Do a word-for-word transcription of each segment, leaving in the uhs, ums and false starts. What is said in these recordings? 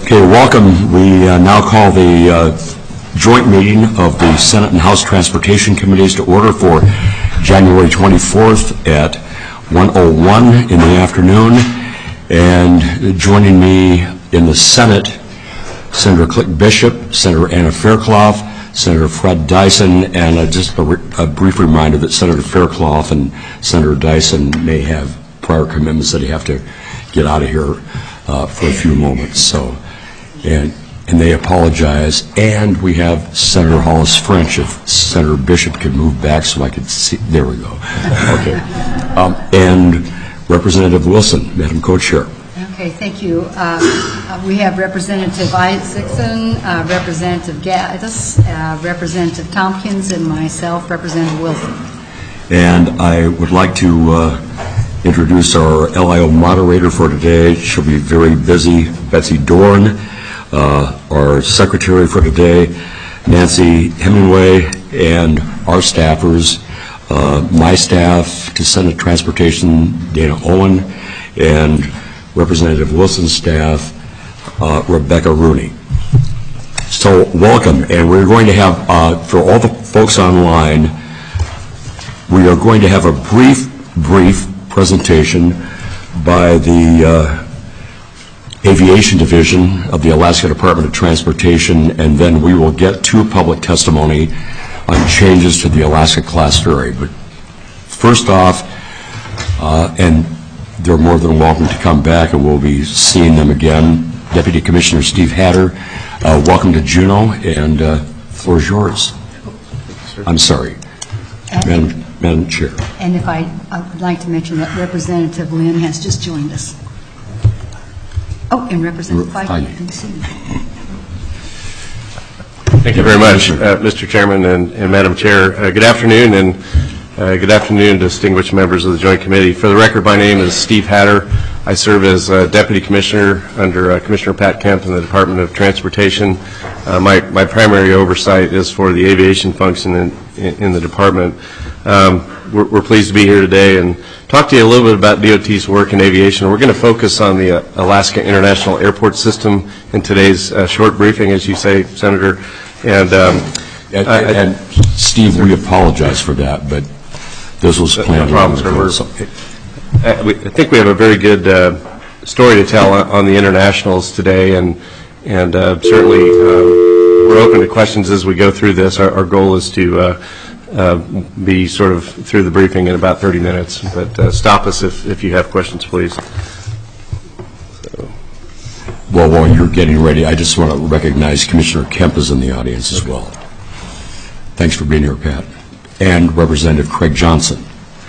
Okay, welcome. We uh, now call the uh, joint meeting of the Senate and House Transportation Committees to order for January twenty-fourth at one oh one in the afternoon. And joining me in the Senate, Senator Click Bishop, Senator Anna Fairclough, Senator Fred Dyson, and uh, just a, re a brief reminder that Senator Fairclough and Senator Dyson may have prior commitments that they have to get out of here uh, for a few moments. So, and and they apologize. And we have Senator Hollis French. If Senator Bishop could move back so I could see, there we go. Okay, um, and Representative Wilson, Madam Co-Chair. Okay, thank you. Uh, we have Representative Isaacson, uh, Representative Gaddis, uh, Representative Tompkins, and myself, Representative Wilson. And I would like to uh, introduce our L I O moderator for today. She'll be very busy, Betsy Dorn. Uh, our secretary for today, Nancy Hemingway, and our staffers, uh, my staff to Senate Transportation, Dana Owen, and Representative Wilson's staff, uh, Rebecca Rooney. So welcome, and we're going to have, uh, for all the folks online, we are going to have a brief, brief presentation by the uh, Aviation Division of the Alaska Department of Transportation, and then we will get to public testimony on changes to the Alaska Class Ferry. But first off, uh, and they're more than welcome to come back, and we'll be seeing them again. Deputy Commissioner Steve Hatter, uh, welcome to Juneau, and uh, the floor is yours. I'm sorry, Madam, Madam Chair. And if I, I would like to mention that Representative Lynn has just joined us. Oh, and Representative Feige. Thank you very much, uh, Mister Chairman and, and Madam Chair. Uh, good afternoon, and uh, good afternoon, distinguished members of the Joint Committee. For the record, my name is Steve Hatter. I serve as uh, Deputy Commissioner under uh, Commissioner Pat Kemp in the Department of Transportation. Uh, my, my primary oversight is for the aviation function in, in, in the department. Um, we're, we're pleased to be here today and talk to you a little bit about D O T's work in aviation. We're going to focus on the uh, Alaska International Airport System in today's uh, short briefing, as you say, Senator. And, um, and, I, and Steve, we apologize for that, but this was planned. No problem, sir. I, we, I think we have a very good uh, story to tell on, on the internationals today, and and uh, certainly uh, we're open to questions as we go through this. Our, our goal is to uh, uh, be sort of through the briefing in about thirty minutes, but uh, stop us if, if you have questions, please. So. Well, while you're getting ready, I just want to recognize Commissioner Kemp is in the audience as well. Thanks for being here, Pat. And Representative Craig Johnson.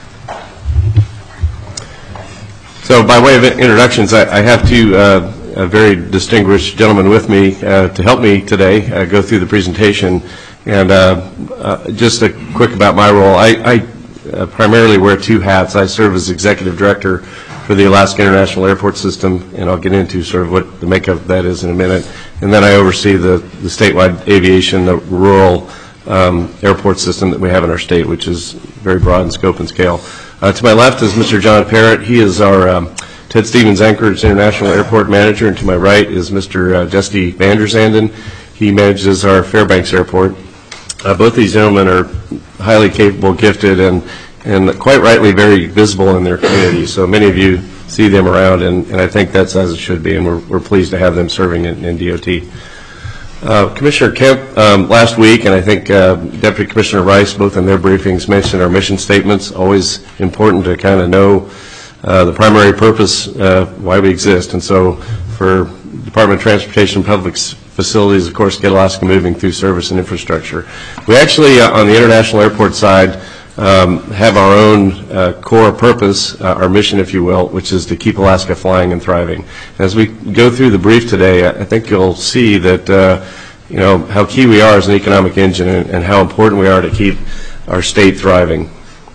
So by way of introductions, I, I have two uh, uh, very distinguished gentlemen with me uh, to help me today uh, go through the presentation. And uh, uh, just a quick about my role. I, I uh, primarily wear two hats. I serve as Executive Director for the Alaska International Airport System, and I'll get into sort of what the makeup of that is in a minute. And then I oversee the, the statewide aviation, the rural um, airport system that we have in our state, which is very broad in scope and scale. Uh, to my left is Mister John Parrott. He is our um, Ted Stevens Anchorage International Airport Manager, and to my right is Mister Uh, Jesse Vanderzanden. He manages our Fairbanks Airport. Uh, both these gentlemen are highly capable, gifted, and, and quite rightly very visible in their community. So many of you see them around, and, and I think that's as it should be, and we're, we're pleased to have them serving in, in D O T. Uh, Commissioner Kemp um, last week, and I think uh, Deputy Commissioner Rice, both in their briefings, mentioned our mission statements. Always important to kind of know uh, the primary purpose, uh, why we exist. And so for Department of Transportation and Public Facilities, of course, get Alaska moving through service and infrastructure. We actually, uh, on the international airport side, um, have our own uh, core purpose, uh, our mission, if you will, which is to keep Alaska flying and thriving. As we go through the brief today, I think you'll see that, uh, you know, how key we are as an economic engine, and, and how important we are to keep our state thriving.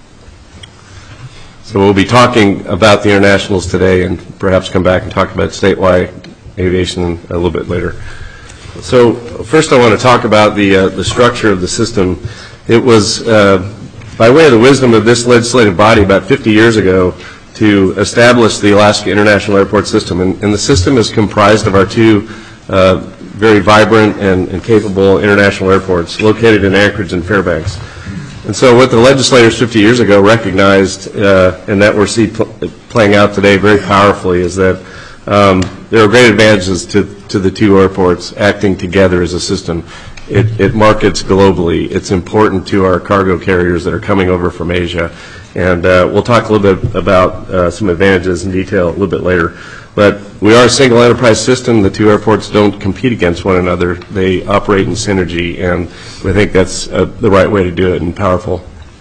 So we'll be talking about the internationals today, and perhaps come back and talk about statewide aviation a little bit later. So first I want to talk about the, uh, the structure of the system. It was uh, by way of the wisdom of this legislative body about fifty years ago to establish the Alaska International Airport System. And, and the system is comprised of our two uh, very vibrant and, and capable international airports located in Anchorage and Fairbanks. And so what the legislators fifty years ago recognized, uh, and that we're see pl playing out today very powerfully, is that um, there are great advantages to, to the two airports acting together as a system. It, it markets globally. It's important to our cargo carriers that are coming over from Asia. And uh, we'll talk a little bit about uh, some advantages in detail a little bit later. But we are a single enterprise system. The two airports don't compete against one another. They operate in synergy, and we think that's uh, the right way to do it and powerful.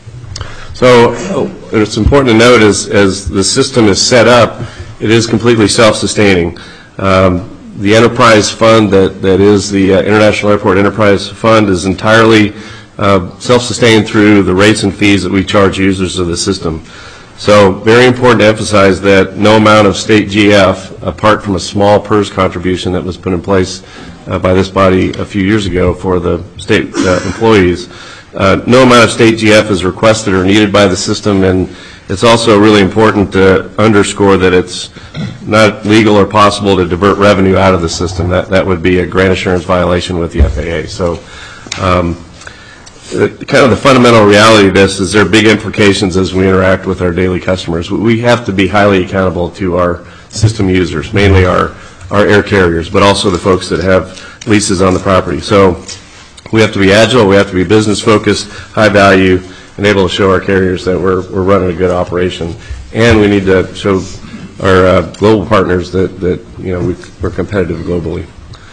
So oh, it's important to note as, as the system is set up, it is completely self-sustaining. Um, the enterprise fund that, that is the uh, International Airport Enterprise Fund is entirely uh, self-sustained through the rates and fees that we charge users of the system. So very important to emphasize that no amount of state G F, apart from a small PERS contribution that was put in place uh, by this body a few years ago for the state uh, employees, uh, no amount of state G F is requested or needed by the system, and it's also really important to underscore that it's not legal or possible to divert revenue out of the system. That, that would be a grant assurance violation with the F A A. So um, kind of the fundamental reality of this is there are big implications as we interact with our daily customers. We have to be highly accountable to our system users, mainly our, our air carriers, but also the folks that have leases on the property. So we have to be agile, we have to be business focused, high value, and able to show our carriers that we're, we're running a good operation. And we need to show our uh, global partners that, that you know, we, we're competitive globally.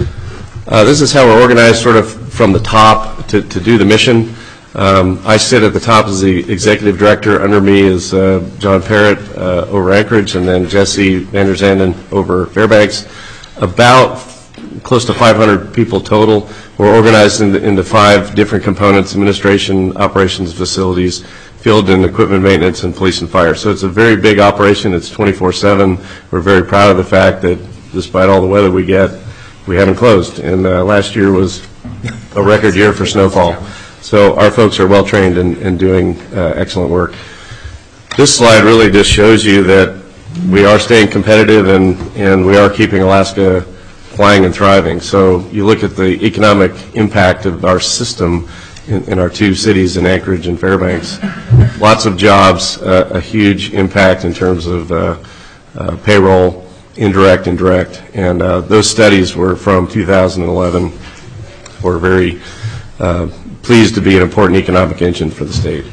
Uh, this is how we're organized sort of from the top to, to do the mission. Um, I sit at the top as the executive director. Under me is uh, John Parrott uh, over Anchorage, and then Jesse Van der Zanden over Fairbanks. About close to five hundred people total. We're organized into, into five different components: administration, operations, facilities, field and equipment maintenance, and police and fire. So it's a very big operation. It's twenty-four seven. We're very proud of the fact that despite all the weather we get, we haven't closed. And uh, last year was a record year for snowfall. So our folks are well trained and, and doing uh, excellent work. This slide really just shows you that we are staying competitive, and, and we are keeping Alaska flying and thriving. So you look at the economic impact of our system in, in our two cities in Anchorage and Fairbanks. Lots of jobs, uh, a huge impact in terms of uh, uh, payroll, indirect and direct. And uh, those studies were from two thousand eleven. We're very uh, pleased to be an important economic engine for the state.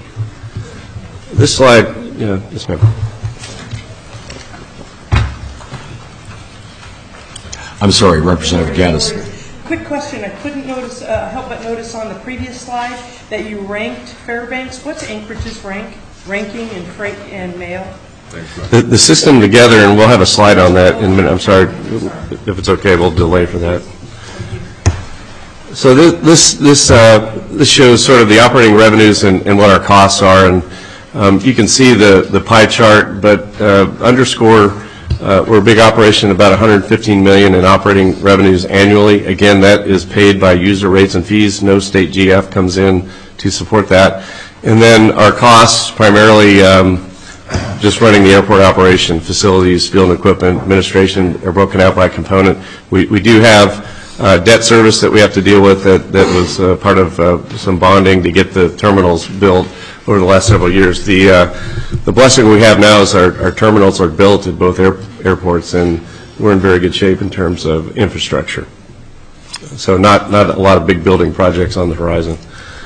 This slide, yeah, yes ma'am. I'm sorry, Representative Gaddis. Quick question. I couldn't notice, uh, help but notice on the previous slide that you ranked Fairbanks. What's Anchorage's rank, ranking in freight and mail? The, the system together, and we'll have a slide on that in a minute. I'm sorry, if it's okay, we'll delay for that. So this this this, uh, this shows sort of the operating revenues and, and what our costs are, and um, you can see the the pie chart, but uh, underscore. Uh, we're a big operation, about one hundred fifteen million dollars in operating revenues annually. Again, that is paid by user rates and fees. No state G F comes in to support that. And then our costs, primarily um, just running the airport operation, facilities, field and equipment, administration, are broken out by component. We, we do have uh, debt service that we have to deal with that, that was uh, part of uh, some bonding to get the terminals built over the last several years. The uh, the blessing we have now is our, our terminals are built at both air, airports, and we're in very good shape in terms of infrastructure. So not not a lot of big building projects on the horizon.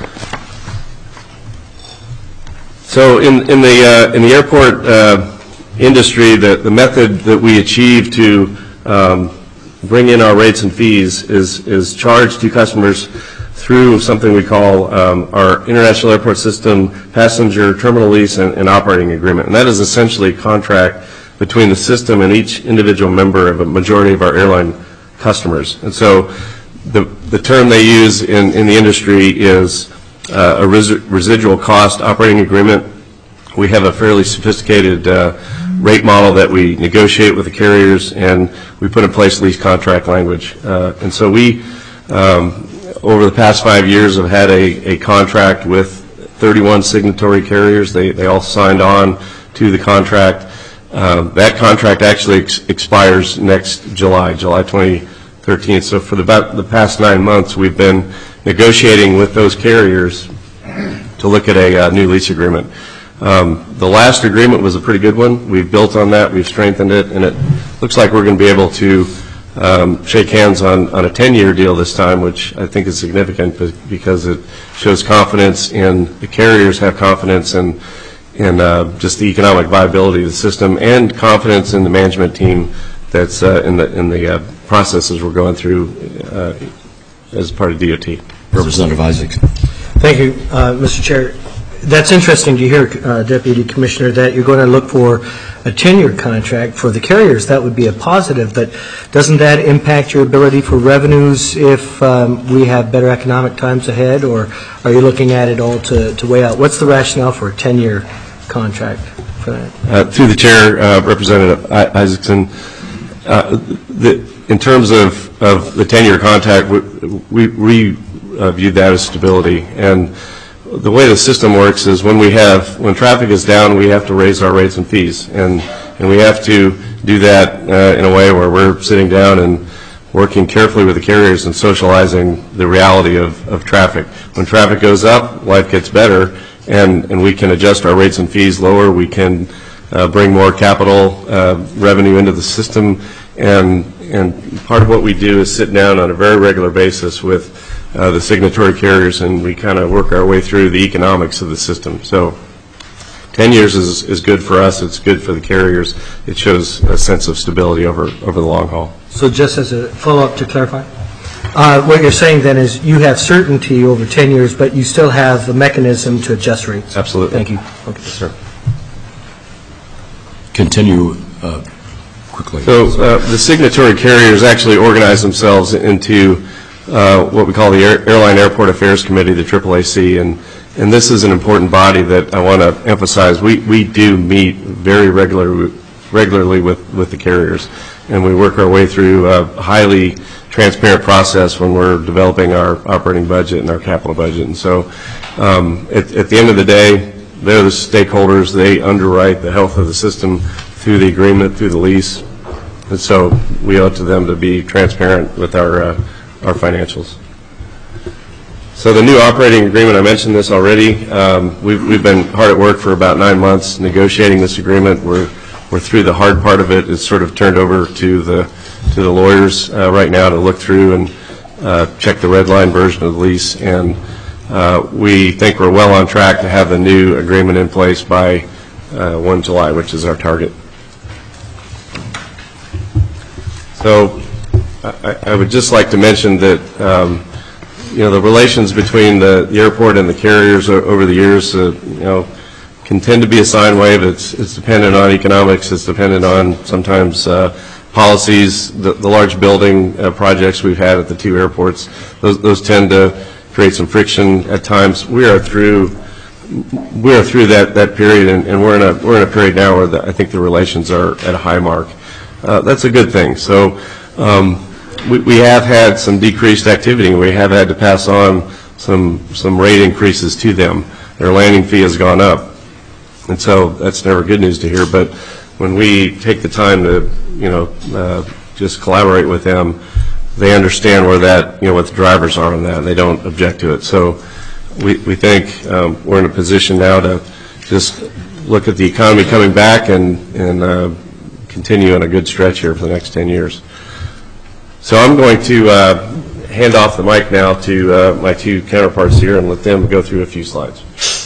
So in in the uh, in the airport uh, industry, the the method that we achieve to um, bring in our rates and fees is is charged to customers through something we call um, our International Airport System Passenger Terminal Lease and, and Operating Agreement. And that is essentially a contract between the system and each individual member of a majority of our airline customers. And so the, the term they use in, in the industry is uh, a res residual cost operating agreement. We have a fairly sophisticated uh, rate model that we negotiate with the carriers, and we put in place lease contract language. Uh, and so we um, over the past five years, I've had a, a contract with thirty-one signatory carriers. They, they all signed on to the contract. Uh, that contract actually ex expires next July, July twenty thirteenth. So for the, about the past nine months, we've been negotiating with those carriers to look at a uh, new lease agreement. Um, the last agreement was a pretty good one. We've built on that. We've strengthened it, and it looks like we're going to be able to um, shake hands on, on a ten-year deal this time, which I think is significant because it shows confidence in the carriers, have confidence in, in uh, just the economic viability of the system, and confidence in the management team that's uh, in the in the uh, processes we're going through uh, as part of D O T. Representative Isaacs. Thank you, uh, Mister Chair. That's interesting to hear, uh, Deputy Commissioner, that you're going to look for a ten-year contract for the carriers. That would be a positive, but doesn't that impact your ability for revenues if um, we have better economic times ahead, or are you looking at it all to, to weigh out? What's the rationale for a ten-year contract for that? Uh, through the Chair, uh, Representative Isaacson, uh, the, in terms of, of the ten-year contract, we, we, we uh, viewed that as stability. And the way the system works is when we have, when traffic is down, we have to raise our rates and fees. And, and we have to do that uh, in a way where we're sitting down and working carefully with the carriers and socializing the reality of, of traffic. When traffic goes up, life gets better, and, and we can adjust our rates and fees lower. We can uh, bring more capital uh, revenue into the system. And, and part of what we do is sit down on a very regular basis with Uh, the signatory carriers, and we kind of work our way through the economics of the system. So ten years is, is good for us. It's good for the carriers. It shows a sense of stability over, over the long haul. So just as a follow-up to clarify, uh, what you're saying then is you have certainty over ten years, but you still have a mechanism to adjust rates. Absolutely. Thank you. Okay. Yes, sir. Continue uh, quickly. So uh, the signatory carriers actually organize themselves into Uh, what we call the Air, Airline Airport Affairs Committee, the triple A C, and, and this is an important body that I want to emphasize. We, we do meet very regular, regularly with, with the carriers, and we work our way through a highly transparent process when we're developing our operating budget and our capital budget. And so um, at, at the end of the day, they're the stakeholders. They underwrite the health of the system through the agreement, through the lease, and so we owe it to them to be transparent with our uh, our financials. So the new operating agreement, I mentioned this already. Um, we've, we've been hard at work for about nine months negotiating this agreement. We're, we're through the hard part of it. It's sort of turned over to the, to the lawyers uh, right now to look through and uh, check the red line version of the lease. And uh, we think we're well on track to have the new agreement in place by uh, first of July, which is our target. So I, I would just like to mention that, um, you know, the relations between the, the airport and the carriers over the years, uh, you know, can tend to be a sine wave. It's, it's dependent on economics. It's dependent on sometimes uh, policies. The, the large building uh, projects we've had at the two airports, those, those tend to create some friction at times. We are through, we are through that, that period, and, and we're in a we're in a period now where the, I think the relations are at a high mark. Uh, that's a good thing. So. Um, We, we have had some decreased activity, and we have had to pass on some some rate increases to them. Their landing fee has gone up, and so that's never good news to hear. But when we take the time to, you know, uh, just collaborate with them, they understand where that, you know, what the drivers are on that, and they don't object to it. So we we think um, we're in a position now to just look at the economy coming back and and uh, continue on a good stretch here for the next ten years. So I'm going to uh, hand off the mic now to uh, my two counterparts here and let them go through a few slides.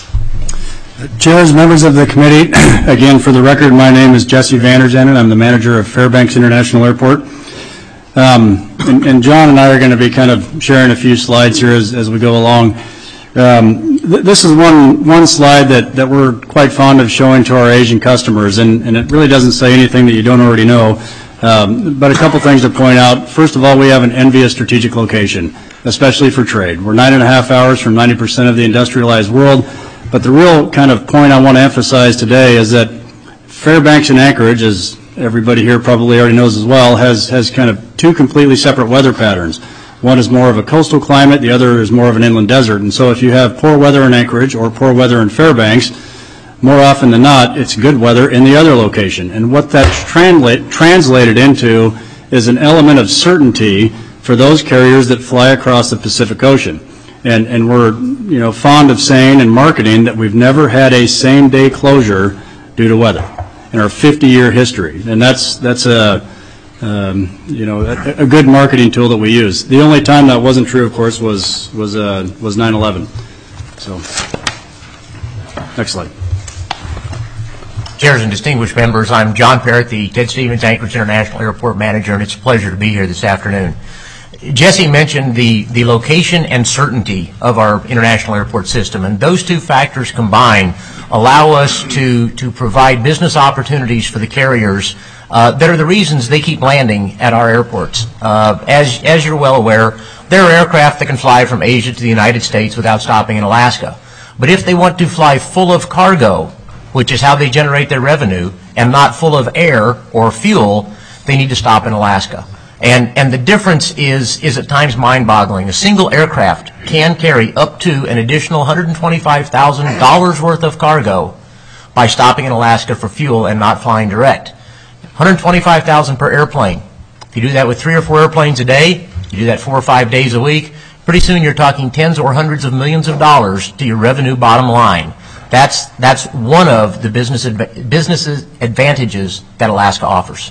Chairs, members of the committee, again, for the record, my name is Jesse Vanderzennen. I'm the manager of Fairbanks International Airport. Um, and, and John and I are going to be kind of sharing a few slides here as, as we go along. Um, th this is one, one slide that, that we're quite fond of showing to our Asian customers, and, and it really doesn't say anything that you don't already know. Um, but a couple things to point out. First of all, we have an envious strategic location, especially for trade. We're nine and a half hours from ninety percent of the industrialized world. But the real kind of point I want to emphasize today is that Fairbanks and Anchorage, as everybody here probably already knows as well, has, has kind of two completely separate weather patterns. One is more of a coastal climate, the other is more of an inland desert. And so if you have poor weather in Anchorage or poor weather in Fairbanks, more often than not, it's good weather in the other location. And what that's translate, translated into is an element of certainty for those carriers that fly across the Pacific Ocean. And, and we're, you know, fond of saying in marketing that we've never had a same-day closure due to weather in our fifty-year history. And that's, that's a, um, you know, a, a good marketing tool that we use. The only time that wasn't true, of course, was, was, uh, was nine eleven. So, next slide. Chairs and distinguished members, I'm John Parrott, the Ted Stevens Anchorage International Airport Manager, and it's a pleasure to be here this afternoon. Jesse mentioned the, the location and certainty of our international airport system, and those two factors combined allow us to, to provide business opportunities for the carriers uh, that are the reasons they keep landing at our airports. Uh, as, as you're well aware, there are aircraft that can fly from Asia to the United States without stopping in Alaska. But if they want to fly full of cargo, which is how they generate their revenue, and not full of air or fuel, they need to stop in Alaska. And, and the difference is, is at times mind-boggling. A single aircraft can carry up to an additional one hundred twenty-five thousand dollars worth of cargo by stopping in Alaska for fuel and not flying direct. one hundred twenty-five thousand dollars per airplane. If you do that with three or four airplanes a day, you do that four or five days a week, pretty soon you're talking tens or hundreds of millions of dollars to your revenue bottom line. That's, that's one of the business, adva- business advantages that Alaska offers.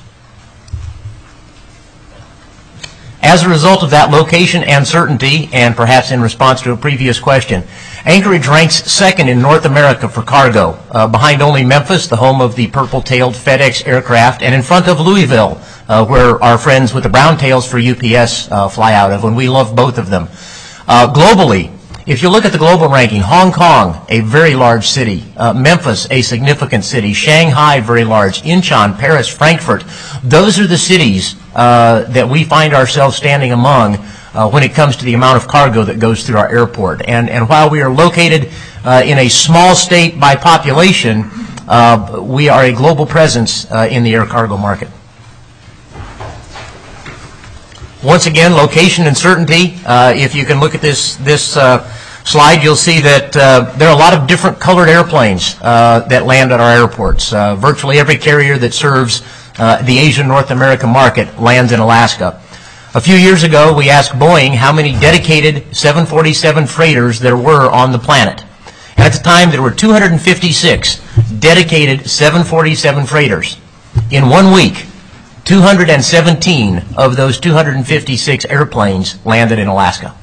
As a result of that location and certainty, and perhaps in response to a previous question, Anchorage ranks second in North America for cargo, uh, behind only Memphis, the home of the purple-tailed FedEx aircraft, and in front of Louisville, uh, where our friends with the brown tails for U P S uh, fly out of, and we love both of them. Uh, globally, if you look at the global ranking, Hong Kong, a very large city, uh, Memphis, a significant city, Shanghai, very large, Incheon, Paris, Frankfurt, those are the cities uh, that we find ourselves standing among uh, when it comes to the amount of cargo that goes through our airport. And, and while we are located uh, in a small state by population, uh, we are a global presence uh, in the air cargo market. Once again, location and certainty. Uh, if you can look at this this uh, slide, you'll see that uh, there are a lot of different colored airplanes uh, that land at our airports. Uh, virtually every carrier that serves uh, the Asian North America market lands in Alaska. A few years ago, we asked Boeing how many dedicated seven forty-seven freighters there were on the planet. And at the time, there were two hundred fifty-six dedicated seven forty-seven freighters. In one week, two hundred seventeen of those two hundred fifty-six airplanes landed in Alaska.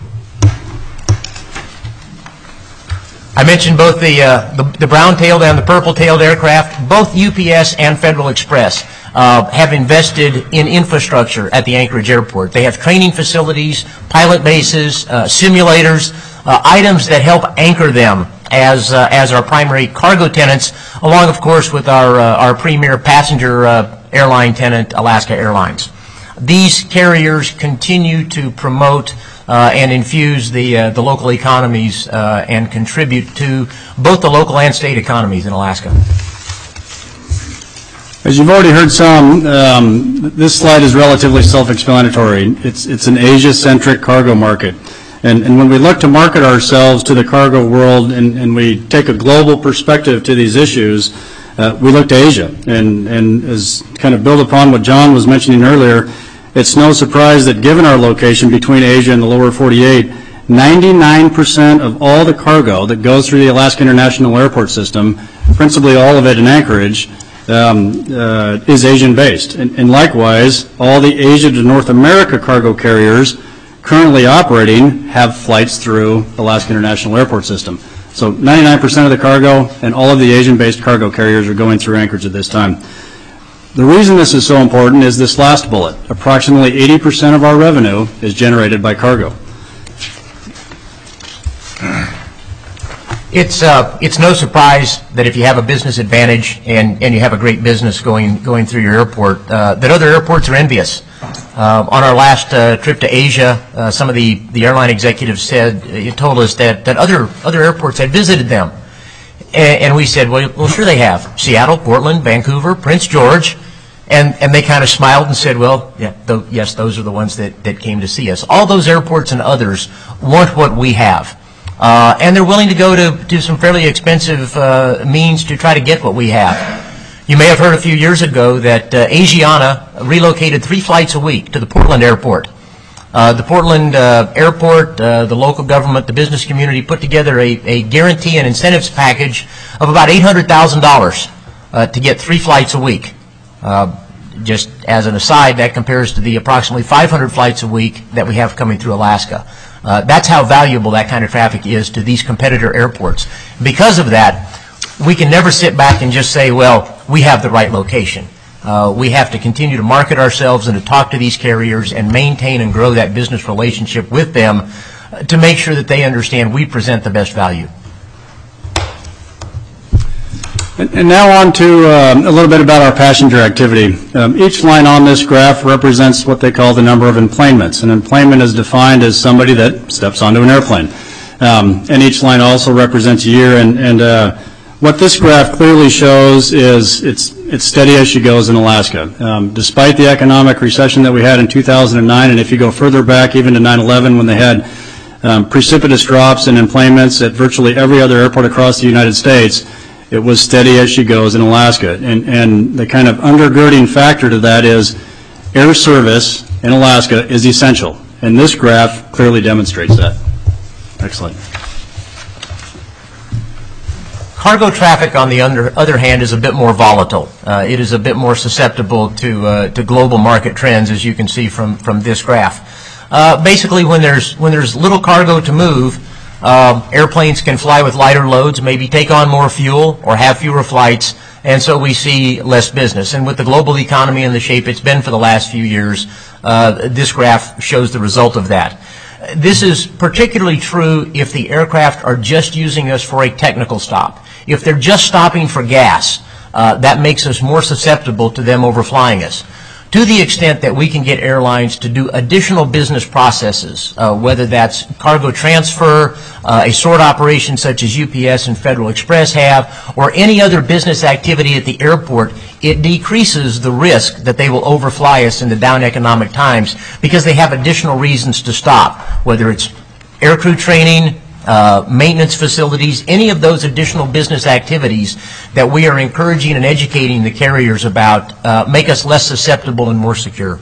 I mentioned both the, uh, the, the brown-tailed and the purple-tailed aircraft. Both U P S and Federal Express uh, have invested in infrastructure at the Anchorage Airport. They have training facilities, pilot bases, uh, simulators, uh, items that help anchor them as uh, as our primary cargo tenants, along, of course, with our uh, our premier passenger uh, airline tenant, Alaska Airlines. These carriers continue to promote uh, and infuse the uh, the local economies uh, and contribute to both the local and state economies in Alaska. As you've already heard some, um, this slide is relatively self-explanatory. It's it's an Asia-centric cargo market. And, and when we look to market ourselves to the cargo world and, and we take a global perspective to these issues, uh, we look to Asia. And, and as kind of build upon what John was mentioning earlier, it's no surprise that given our location between Asia and the lower forty-eight, ninety-nine percent of all the cargo that goes through the Alaska International Airport System, principally all of it in Anchorage, um, uh, is Asian-based. And, and likewise, all the Asia to North America cargo carriers currently operating have flights through Alaska International Airport System. So ninety-nine percent of the cargo and all of the Asian-based cargo carriers are going through Anchorage at this time. The reason this is so important is this last bullet. Approximately eighty percent of our revenue is generated by cargo. It's uh, it's no surprise that if you have a business advantage and, and you have a great business going going through your airport, uh, that other airports are envious. Uh, on our last uh, trip to Asia, uh, some of the, the airline executives said, uh, told us that, that other other airports had visited them. And, and we said, well, well, sure they have. Seattle, Portland, Vancouver, Prince George. And, and they kind of smiled and said, well, yeah, th- yes, those are the ones that, that came to see us. All those airports and others want what we have. Uh, and they're willing to go to, to some fairly expensive uh, means to try to get what we have. You may have heard a few years ago that uh, Asiana relocated three flights a week to the Portland airport. Uh, the Portland uh, Airport, uh, the local government, the business community put together a, a guarantee and incentives package of about eight hundred thousand dollars uh, to get three flights a week. Uh, just as an aside, that compares to the approximately five hundred flights a week that we have coming through Alaska. Uh, that's how valuable that kind of traffic is to these competitor airports. Because of that, we can never sit back and just say, well, we have the right location. Uh, we have to continue to market ourselves and to talk to these carriers and maintain and grow that business relationship with them uh, to make sure that they understand we present the best value. And, and now on to uh, a little bit about our passenger activity. Um, each line on this graph represents what they call the number of enplanements. An enplanement is defined as somebody that steps onto an airplane. Um, and each line also represents a year. And, and uh, what this graph clearly shows is it's, it's steady as she goes in Alaska. Um, despite the economic recession that we had in two thousand nine, and if you go further back even to nine eleven when they had um, precipitous drops in enplanements at virtually every other airport across the United States, it was steady as she goes in Alaska. And, and the kind of undergirding factor to that is air service in Alaska is essential. And this graph clearly demonstrates that. Excellent. Cargo traffic, on the under, other hand, is a bit more volatile. Uh, it is a bit more susceptible to, uh, to global market trends, as you can see from, from this graph. Uh, basically, when there's, when there's little cargo to move, Um, airplanes can fly with lighter loads, maybe take on more fuel or have fewer flights, and so we see less business. And with the global economy in the shape it's been for the last few years, uh, this graph shows the result of that. This is particularly true if the aircraft are just using us for a technical stop. If they're just stopping for gas, uh, that makes us more susceptible to them overflying us. To the extent that we can get airlines to do additional business processes, uh, whether that's cargo transfer, uh, a sort operation such as U P S and Federal Express have, or any other business activity at the airport, it decreases the risk that they will overfly us in the down economic times because they have additional reasons to stop, whether it's aircrew training, Uh, maintenance facilities, any of those additional business activities that we are encouraging and educating the carriers about uh, make us less susceptible and more secure.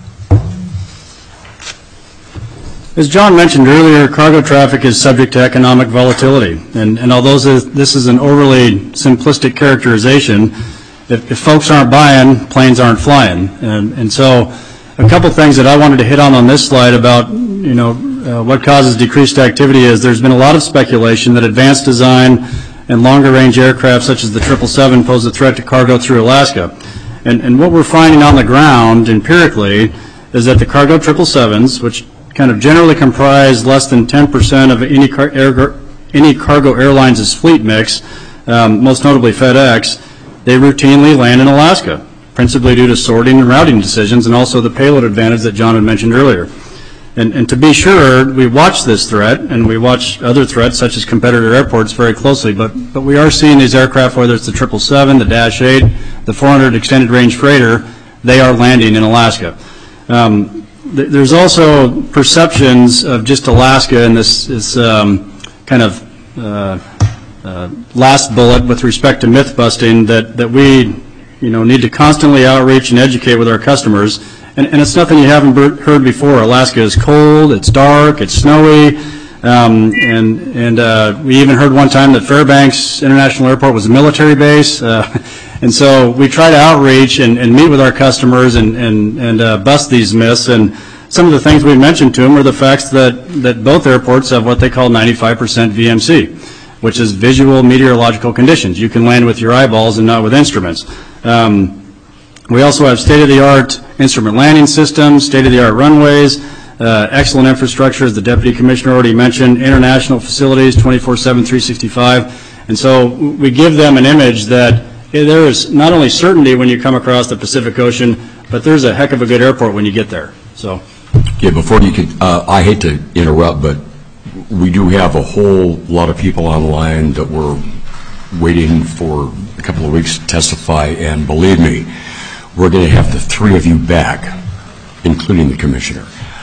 As John mentioned earlier, cargo traffic is subject to economic volatility. And, and although this is an overly simplistic characterization, if, if folks aren't buying, planes aren't flying. And, and so a couple things that I wanted to hit on on this slide about, you know, Uh, what causes decreased activity is there's been a lot of speculation that advanced design and longer range aircraft such as the triple seven pose a threat to cargo through Alaska. And, and what we're finding on the ground empirically is that the cargo triple sevens, which kind of generally comprise less than ten percent of any, car air, any cargo airlines' fleet mix, um, most notably FedEx, they routinely land in Alaska, principally due to sorting and routing decisions and also the payload advantage that John had mentioned earlier. And, and to be sure, we watch this threat, and we watch other threats such as competitor airports very closely, but, but we are seeing these aircraft, whether it's the triple seven, the Dash eight, the four hundred extended range freighter, they are landing in Alaska. Um, th there's also perceptions of just Alaska and this, this um, kind of uh, uh, last bullet with respect to myth busting that, that we you know, need to constantly outreach and educate with our customers. And, and it's nothing you haven't heard before. Alaska is cold, it's dark, it's snowy, um, and, and uh, we even heard one time that Fairbanks International Airport was a military base. Uh, and so we try to outreach and, and meet with our customers and, and, and uh, bust these myths. And some of the things we mentioned to them are the facts that, that both airports have what they call ninety-five percent V M C, which is visual meteorological conditions. You can land with your eyeballs and not with instruments. Um, We also have state-of-the-art instrument landing systems, state-of-the-art runways, uh, excellent infrastructure, as the Deputy Commissioner already mentioned, international facilities, twenty-four seven, three sixty-five. And so we give them an image that there is not only certainty when you come across the Pacific Ocean, but there's a heck of a good airport when you get there. So, yeah, before you could, uh, I hate to interrupt, but we do have a whole lot of people online that were waiting for a couple of weeks to testify, and believe me, we're going to have the three of you back, including the Commissioner,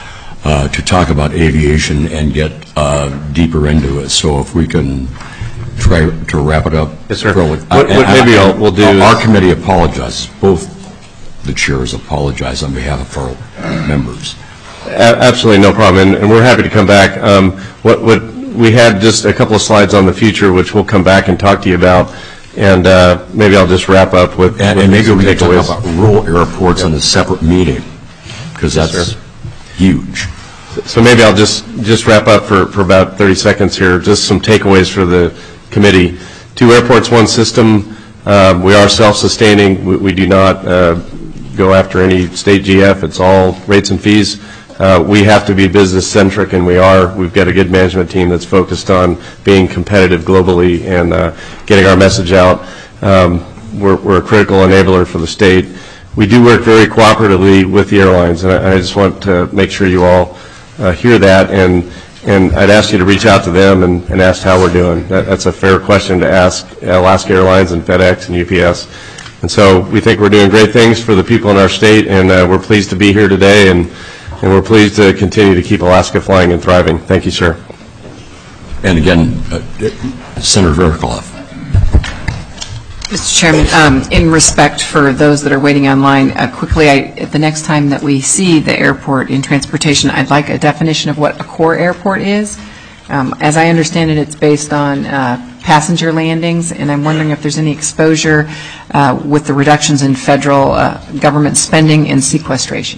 uh, to talk about aviation and get uh, deeper into it. So if we can try to wrap it up. Yes, sir. With, what, what maybe I'll, we'll do Our is committee apologizes. Both the chairs apologize on behalf of our members. A- Absolutely, no problem, and, and we're happy to come back. Um, what, what we had just a couple of slides on the future, which we'll come back and talk to you about, and uh, maybe I'll just wrap up with. And, with and maybe some we can talk takeaways. about rural airports in a separate meeting, because Yes, that's sir. huge. So maybe I'll just, just wrap up for, for about thirty seconds here, just some takeaways for the committee. Two airports, one system. Um, we are self-sustaining. We, we do not uh, go after any state G F. It's all rates and fees. Uh, we have to be business-centric, and we are. We've got a good management team that's focused on being competitive globally and uh, getting our message out. Um, we're, we're a critical enabler for the state. We do work very cooperatively with the airlines, and I, I just want to make sure you all uh, hear that, and and I'd ask you to reach out to them and, and ask how we're doing. That, that's a fair question to ask Alaska Airlines and FedEx and U P S. And so we think we're doing great things for the people in our state, and uh, we're pleased to be here today, and, and we're pleased to continue to keep Alaska flying and thriving. Thank you, sir. And again, uh, Senator Verkloff. Mister Chairman, um, in respect for those that are waiting online, uh, quickly, I, the next time that we see the airport in transportation, I'd like a definition of what a core airport is. Um, as I understand it, it's based on uh, passenger landings, and I'm wondering if there's any exposure uh, with the reductions in federal uh, government spending and sequestration.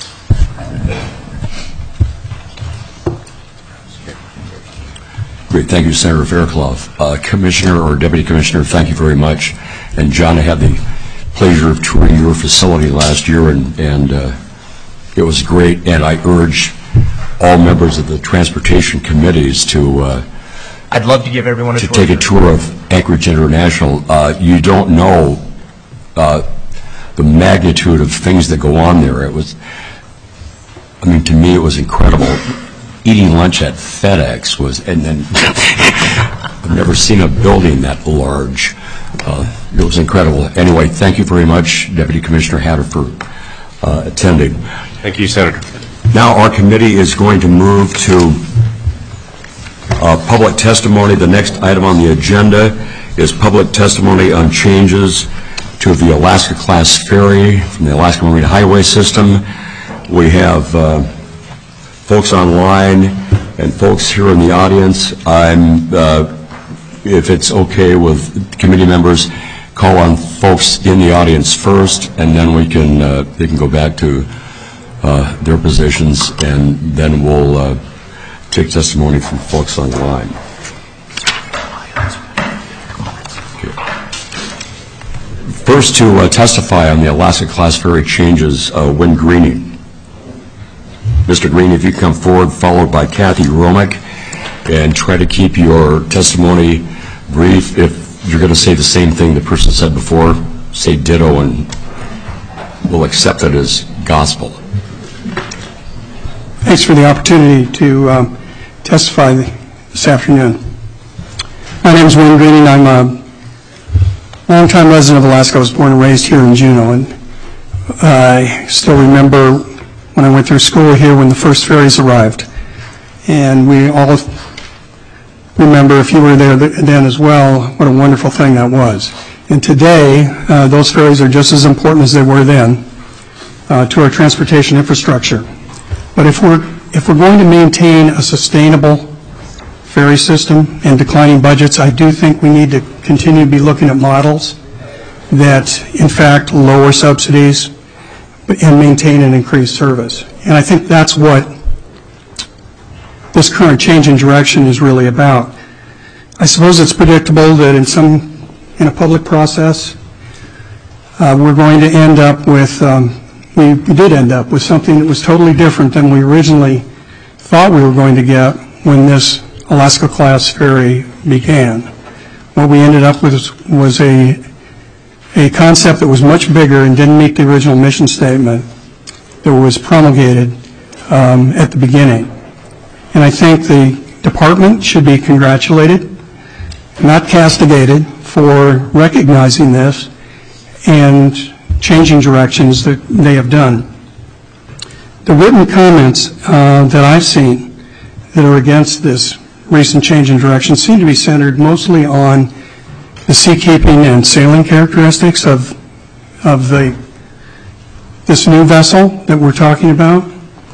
Great, thank you, Senator Fairclough. Uh, Commissioner or Deputy Commissioner, thank you very much. And John, I had the pleasure of touring your facility last year, and, and uh, it was great. And I urge all members of the transportation committees to uh, I'd love to give everyone a to tour. take a tour of Anchorage International. Uh, you don't know uh, the magnitude of things that go on there. It was, I mean, to me, it was incredible. Eating lunch at FedEx was, and then I've never seen a building that large. Uh, it was incredible. Anyway, thank you very much, Deputy Commissioner Hatter, for uh, attending. Thank you, Senator. Now our committee is going to move to uh, public testimony. The next item on the agenda is public testimony on changes to the Alaska-class ferry from the Alaska Marine Highway System. We have uh, folks online and folks here in the audience. I'm, uh, if it's okay with committee members, call on folks in the audience first, and then we can uh, they can go back to uh, their positions, and then we'll uh, take testimony from folks online. Okay. First to uh, testify on the Alaska-class ferry changes, uh, Wynn Greening. Mister Green, if you come forward, followed by Kathy Romick, and try to keep your testimony brief. If you're going to say the same thing the person said before, say ditto, and we'll accept it as gospel. Thanks for the opportunity to um, testify this afternoon. My name is Wayne Greening. I'm a longtime resident of Alaska. I was born and raised here in Juneau, and I still remember when I went through school here when the first ferries arrived. And we all remember, if you were there then as well, what a wonderful thing that was. And today, uh, those ferries are just as important as they were then uh, to our transportation infrastructure. But if we're, if we're going to maintain a sustainable ferry system and declining budgets, I do think we need to continue to be looking at models that, in fact, lower subsidies and maintain and increase service. And I think that's what this current change in direction is really about. I suppose it's predictable that in some, in a public process, uh, we're going to end up with, um, we did end up with something that was totally different than we originally thought we were going to get when this Alaska-class ferry began. What we ended up with was, was a a concept that was much bigger and didn't meet the original mission statement that was promulgated um, at the beginning. And I think the department should be congratulated, not castigated, for recognizing this and changing directions that they have done. The written comments uh, that I've seen that are against this recent change in direction seem to be centered mostly on the seakeeping and sailing characteristics of of the this new vessel that we're talking about.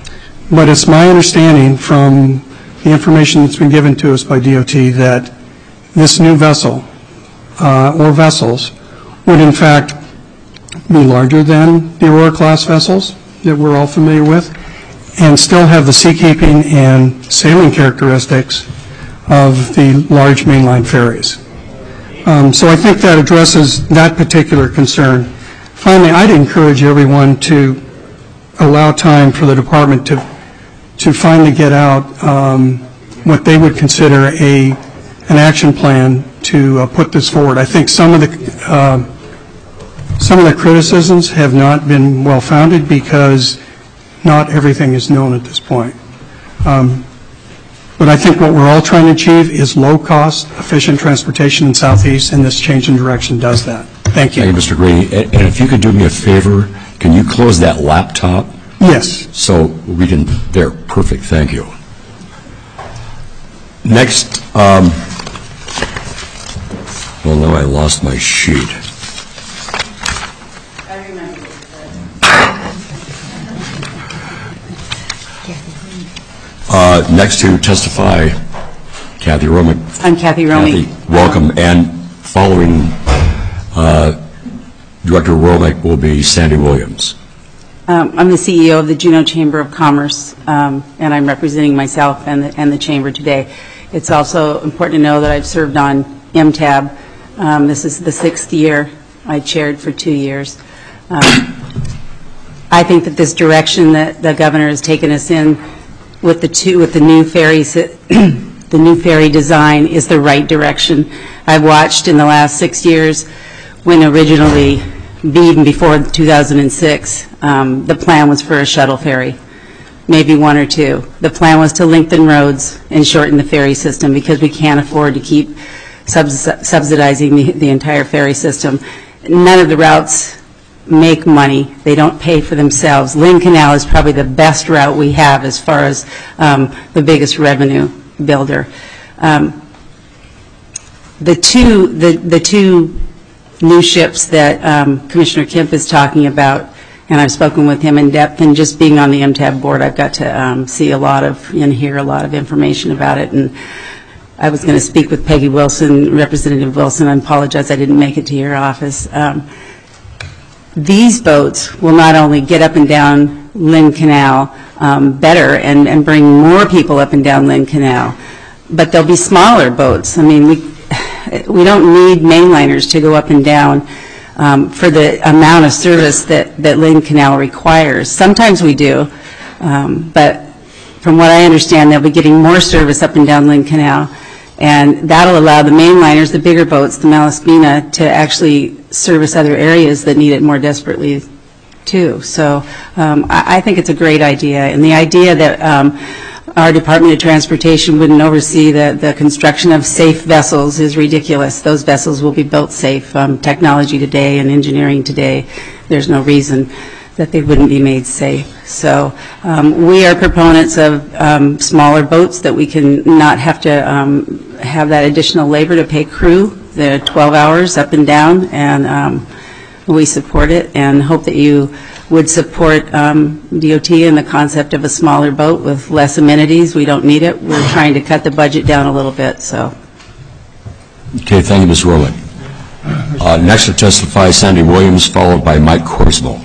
but it's my understanding from the information that's been given to us by D O T that this new vessel uh, or vessels would in fact be larger than the Aurora-class vessels that we're all familiar with and still have the seakeeping and sailing characteristics of the large mainline ferries. Um, so I think that addresses that particular concern. Finally, I'd encourage everyone to allow time for the department to to finally get out um, what they would consider a an action plan to uh, put this forward. I think some of the uh, some of the criticisms have not been well founded because not everything is known at this point. Um, but I think what we're all trying to achieve is low-cost, efficient transportation in Southeast, and this change in direction does that. Thank you. Thank you, Mister Grady. And and if you could do me a favor, can you close that laptop? Yes. So we can, there, perfect, thank you. Next, um, well, now I lost my sheet. I remember. Uh, next to testify, Kathy Romick. I'm Kathy Romick. Kathy, welcome. And following uh, Director Romick will be Sandy Williams. Um, I'm the C E O of the Juneau Chamber of Commerce, um, and I'm representing myself and the, and the Chamber today. It's also important to know that I've served on M T A B. Um, this is the sixth year. I chaired for two years. Um, I think that this direction that the governor has taken us in with the two, with the new ferry, the new ferry design is the right direction. I've watched in the last six years when originally, even before two thousand six, um, the plan was for a shuttle ferry, maybe one or two. The plan was to lengthen roads and shorten the ferry system because we can't afford to keep subsidizing the, the entire ferry system. None of the routes make money. They don't pay for themselves. Lynn Canal is probably the best route we have as far as um, the biggest revenue builder. Um, the two, the, the two new ships that um, Commissioner Kemp is talking about, and I've spoken with him in depth, and just being on the M T A B board, I've got to um, see a lot of and hear a lot of information about it. And I was going to speak with Peggy Wilson, Representative Wilson. I apologize I didn't make it to your office. Um, these boats will not only get up and down Lynn Canal um, better and, and bring more people up and down Lynn Canal, but they'll be smaller boats. I mean, we we don't need mainliners to go up and down um, for the amount of service that, that Lynn Canal requires. Sometimes we do, um, but from what I understand, they'll be getting more service up and down Lynn Canal, and that'll allow the mainliners, the bigger boats, the Malaspina, to actually service other areas that need it more desperately too. So um, I, I think it's a great idea, and the idea that um, our Department of Transportation wouldn't oversee the, the construction of safe vessels is ridiculous. Those vessels will be built safe. Um, technology today and engineering today, there's no reason that they wouldn't be made safe. So um, we are proponents of um, smaller boats that we can not have to um, have that additional labor to pay crew, the twelve hours up and down, and um, we support it and hope that you would support um, D O T and the concept of a smaller boat with less amenities. We don't need it. We're trying to cut the budget down a little bit. So. Okay, thank you, Miz Romick. Uh, next to testify, Sandy Williams, followed by Mike Korsmo.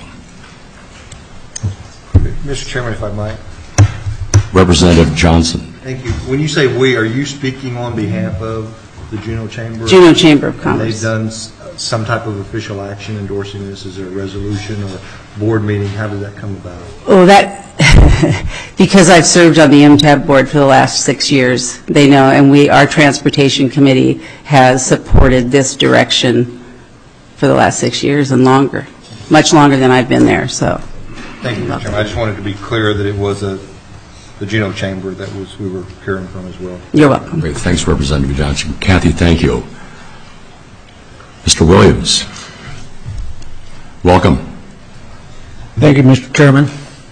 Mister Chairman, if I might. Representative Johnson. Thank you. When you say we, are you speaking on behalf of the Juneau Chamber? Juneau Chamber of Commerce. They've done some type of official action endorsing this? Is there a resolution or board meeting? How did that come about? Oh, that, because I've served on the M T A B board for the last six years, they know, and we, our transportation committee has supported this direction for the last six years and longer, much longer than I've been there, so. Thank you, Mister Chairman. I just wanted to be clear that it was a, the Juneau Chamber that was we were hearing from as well. You're welcome. Great. Thanks, Representative Johnson. Kathy, thank you. Mister Williams, welcome. Thank you, Mister Chairman.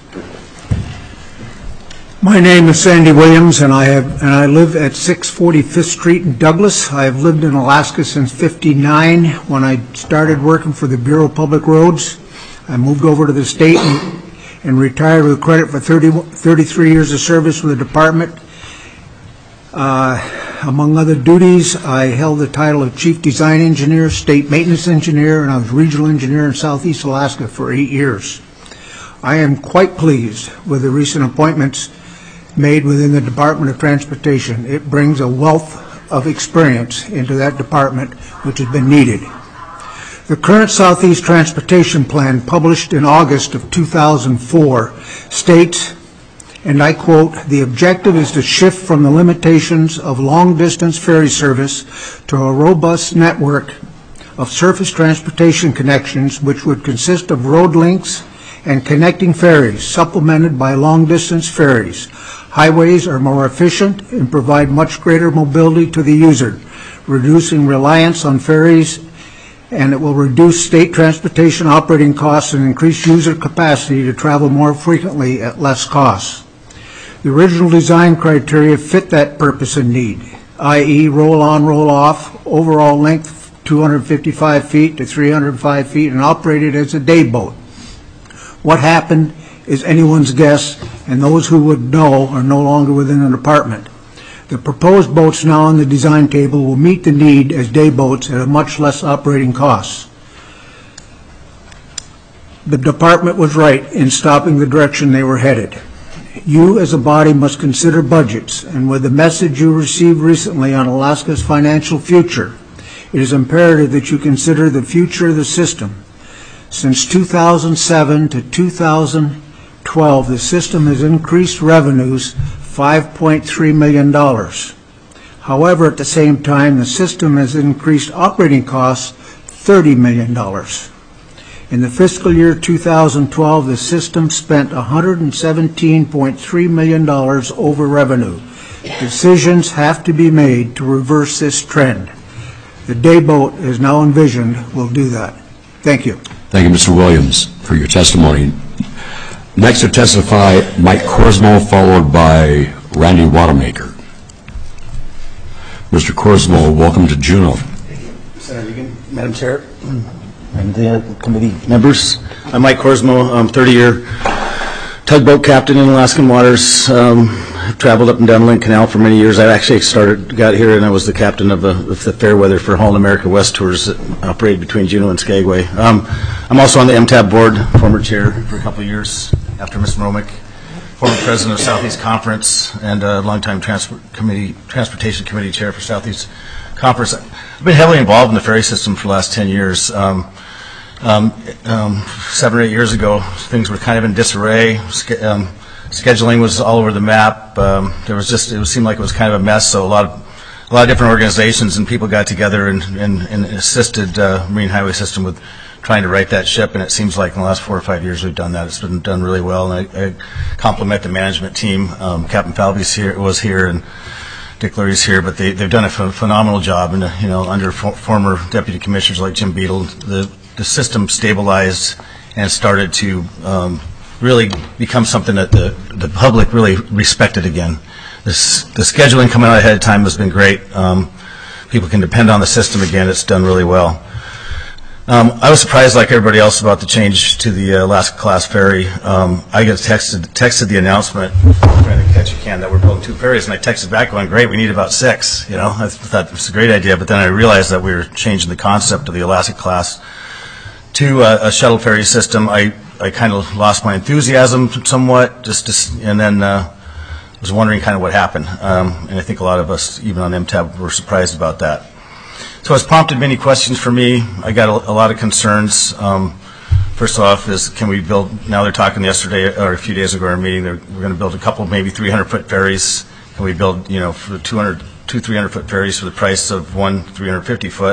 My name is Sandy Williams, and I have and I live at six forty-fifth Street in Douglas. I have lived in Alaska since fifty-nine when I started working for the Bureau of Public Roads. I moved over to the state in and retired with credit for thirty, thirty-three years of service with the department. Uh, among other duties, I held the title of Chief Design Engineer, State Maintenance Engineer, and I was Regional Engineer in Southeast Alaska for eight years. I am quite pleased with the recent appointments made within the Department of Transportation. It brings a wealth of experience into that department, which has been needed. The current Southeast Transportation Plan, published in August of two thousand four, states, and I quote, "The objective is to shift from the limitations of long-distance ferry service to a robust network of surface transportation connections which would consist of road links and connecting ferries, supplemented by long-distance ferries. Highways are more efficient and provide much greater mobility to the user, reducing reliance on ferries, and it will reduce state transportation operating costs and increase user capacity to travel more frequently at less costs. The original design criteria fit that purpose and need, that is roll-on, roll-off, overall length two hundred fifty-five feet to three hundred five feet, and operated as a day boat. What happened is anyone's guess, and those who would know are no longer within the department. The proposed boats now on the design table will meet the need as day boats at a much less operating cost. The department was right in stopping the direction they were headed. You as a body must consider budgets, and with the message you received recently on Alaska's financial future, it is imperative that you consider the future of the system. Since two thousand seven to two thousand twelve, the system has increased revenues five point three million dollars. However, at the same time, the system has increased operating costs thirty million dollars. In the fiscal year two thousand twelve, the system spent one hundred seventeen point three million dollars over revenue. Decisions have to be made to reverse this trend. The day boat, as now envisioned, will do that. Thank you. Thank you, Mister Williams, for your testimony. Next to testify, Mike Korsmo, followed by Randy Wanamaker. Mister Korsmo, welcome to Juneau. Senator Egan, Madam Chair, and the committee members. I'm Mike Korsmo. I'm thirty-year tugboat captain in Alaskan waters. Um, I've traveled up and down Lynn Canal for many years. I actually started, got here, and I was the captain of the, of the Fairweather for Holland America West tours that operated between Juneau and Skagway. Um, I'm also on the M T A B board, former chair for a couple of years after Mister Romick, former president of Southeast Conference, and a longtime transport committee, transportation committee chair for Southeast Conference. I've been heavily involved in the ferry system for the last ten years. Um, um, um, seven or eight years ago, things were kind of in disarray. Sch- um, scheduling was all over the map. Um, there was just, it was, seemed like it was kind of a mess, so a lot of a lot of different organizations and people got together and, and, and assisted uh, Marine Highway System with trying to right that ship, and it seems like in the last four or five years we've done that. It's been done really well, and I, I compliment the management team. Um, Captain Falvey's here, was here, and Dick Lurie's here, but they, they've done a ph- phenomenal job, and you know, under for, former deputy commissioners like Jim Beadle, the, the system stabilized and started to um, really become something that the, the public really respected again. This, the scheduling coming out ahead of time has been great. Um, people can depend on the system again. It's done really well. Um, I was surprised, like everybody else, about the change to the uh, Alaska class ferry. Um, I got texted, texted the announcement, trying to catch a can, that we're building two ferries, and I texted back going, great, we need about six. You know, I thought it was a great idea, but then I realized that we were changing the concept of the Alaska class to uh, a shuttle ferry system. I, I kind of lost my enthusiasm somewhat, just, just and then uh, was wondering kind of what happened. Um, and I think a lot of us, even on M T A B, were surprised about that. So it's prompted many questions for me. I got a, a lot of concerns. Um, first off is, can we build, now they're talking yesterday, or a few days ago in our meeting, we're going to build a couple, maybe three hundred foot ferries. Can we build, you know, for two hundred, two three hundred foot ferries for the price of one three hundred fifty foot?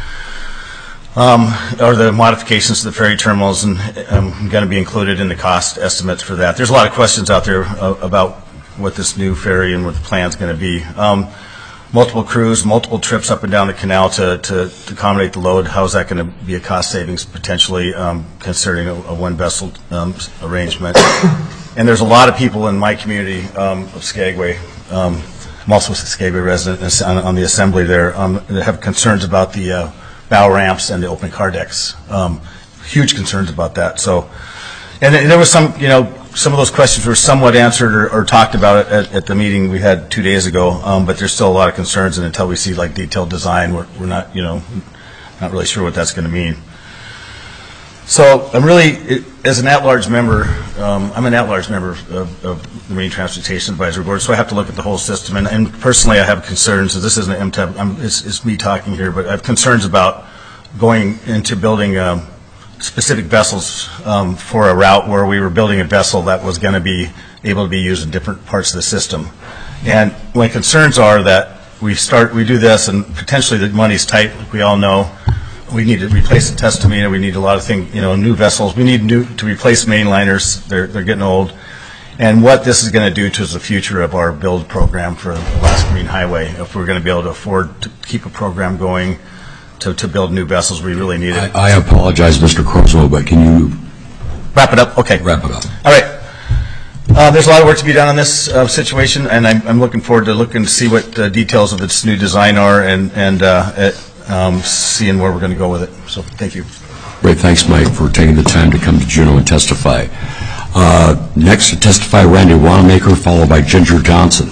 Um, are the modifications to the ferry terminals and um, going to be included in the cost estimates for that? There's a lot of questions out there uh, about what this new ferry and what the plan's going to be. Um, multiple crews, multiple trips up and down the canal to, to, to accommodate the load. How is that going to be a cost savings potentially, um, considering a, a one vessel um, arrangement? And there's a lot of people in my community um, of Skagway. Um, I'm also a Skagway resident on, on the assembly there um, that have concerns about the uh, bow ramps and the open car decks. Um, huge concerns about that. So, And there was some, you know, some of those questions were somewhat answered or, or talked about at, at the meeting we had two days ago, um, but there's still a lot of concerns, and until we see like detailed design, we're, we're not, you know, not really sure what that's going to mean. So I'm really, as an at-large member, um, I'm an at-large member of, of the Marine Transportation Advisory Board, so I have to look at the whole system. And, and personally, I have concerns. So this isn't an M T E B, I'm, it's, it's me talking here, but I have concerns about going into building um, specific vessels um, for a route where we were building a vessel that was going to be able to be used in different parts of the system. And my concerns are that we start, we do this, and potentially the money's tight, like we all know. We need to replace the Testamina. We need a lot of things, you know, new vessels. We need new to replace mainliners. They're they're getting old. And what this is going to do to the future of our build program for the Alaska Marine Highway, if we're going to be able to afford to keep a program going to, to build new vessels, we really need it. I, I apologize, Mister Korsmo, but can you wrap it up? Okay. Wrap it up. All right. Uh, there's a lot of work to be done on this uh, situation, and I'm, I'm looking forward to looking to see what the details of its new design are, and and uh, it, Um, seeing where we're going to go with it. So thank you. Great. Thanks, Mike, for taking the time to come to Juneau and testify. Uh, next to testify, Randy Wanamaker, followed by Ginger Johnson.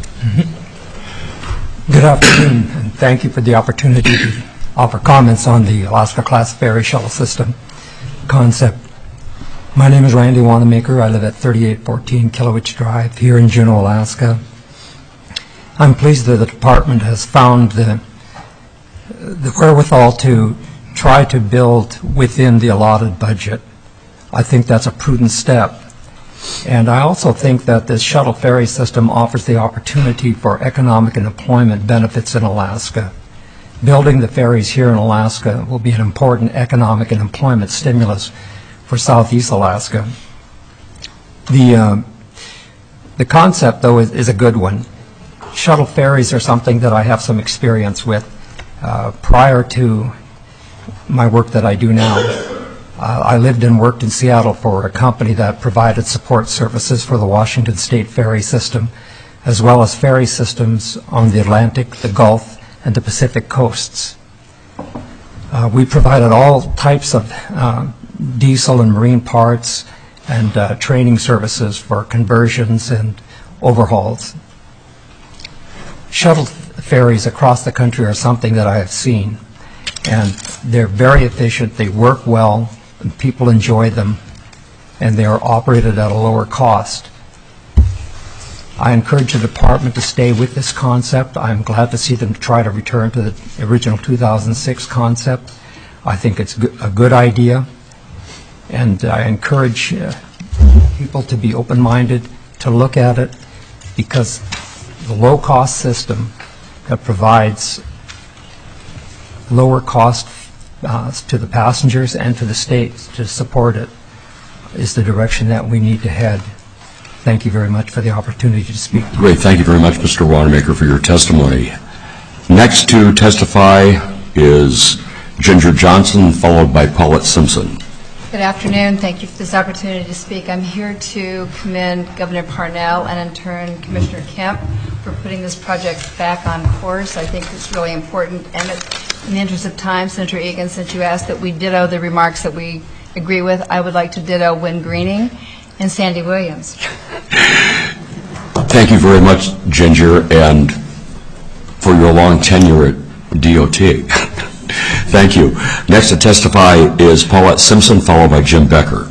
Good afternoon, and thank you for the opportunity to offer comments on the Alaska-class ferry shuttle system concept. My name is Randy Wanamaker. I live at thirty-eight fourteen Killowitz Drive here in Juneau, Alaska. I'm pleased that the department has found the the wherewithal to try to build within the allotted budget. I think that's a prudent step. And I also think that this shuttle ferry system offers the opportunity for economic and employment benefits in Alaska. Building the ferries here in Alaska will be an important economic and employment stimulus for Southeast Alaska. The, uh, the concept, though, is, is a good one. Shuttle ferries are something that I have some experience with. Uh, prior to my work that I do now, uh, I lived and worked in Seattle for a company that provided support services for the Washington State ferry system, as well as ferry systems on the Atlantic, the Gulf, and the Pacific coasts. Uh, we provided all types of uh, diesel and marine parts and uh, training services for conversions and overhauls. Shuttle ferries across the country are something that I have seen, and they're very efficient, they work well, and people enjoy them, and they are operated at a lower cost. I encourage the department to stay with this concept. I'm glad to see them try to return to the original two thousand six concept. I think it's a good idea, and I encourage uh, people to be open-minded, to look at it, because the low-cost system that provides lower cost uh, to the passengers and to the states to support it is the direction that we need to head. Thank you very much for the opportunity to speak. Great. Thank you very much, Mister Wanamaker, for your testimony. Next to testify is Ginger Johnson, followed by Paulette Simpson. Good afternoon. Thank you for this opportunity to speak. I'm here to commend Governor Parnell and in turn Commissioner Kemp for putting this project back on course. I think it's really important. And in the interest of time, Senator Egan, since you asked that we ditto the remarks that we agree with, I would like to ditto Wynn Greening and Sandy Williams. Thank you very much, Ginger, and for your long tenure at D O T. Thank you. Next to testify is Paulette Simpson, followed by Jim Becker.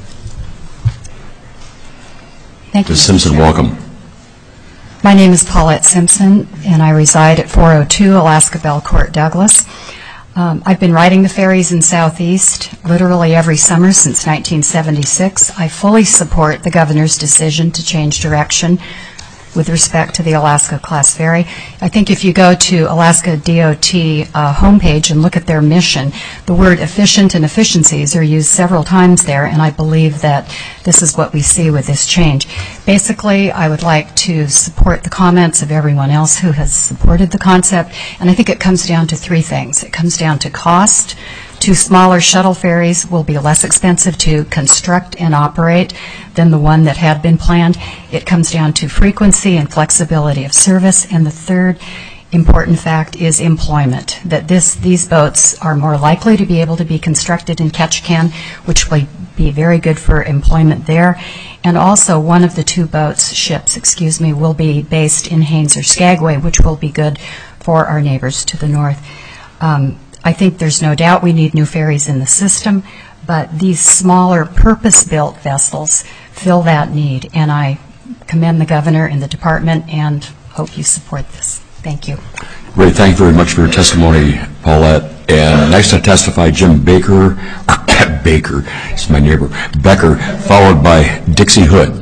Thank you. Miz Simpson, welcome. My name is Paulette Simpson, and I reside at four oh two Alaska Belcourt Douglas. Um, I've been riding the ferries in Southeast literally every summer since nineteen seventy-six. I fully support the governor's decision to change direction with respect to the Alaska class ferry. I think if you go to Alaska D O T uh, homepage and look at their mission, the word efficient and efficiencies are used several times there, and I believe that this is what we see with this change. Basically, I would like to support the comments of everyone else who has supported the concept, and I think it comes down to three things. It comes down to cost. Two smaller shuttle ferries will be less expensive to construct and operate than the one that had been planned. It comes down to frequency and flexibility of service. And the third important fact is employment, that this, these boats are more likely to be able to be constructed in Ketchikan, which will be very good for employment there. And also, one of the two boats, ships, excuse me, will be based in Haines or Skagway, which will be good for our neighbors to the north. Um, I think there's no doubt we need new ferries in the system, but these smaller purpose-built vessels fill that need, and I commend the governor and the department and hope you support this. Thank you. Great. Thank you very much for your testimony, Paulette. And next to testify, Jim Baker, Baker, it's my neighbor, Becker, followed by Dixie Hood.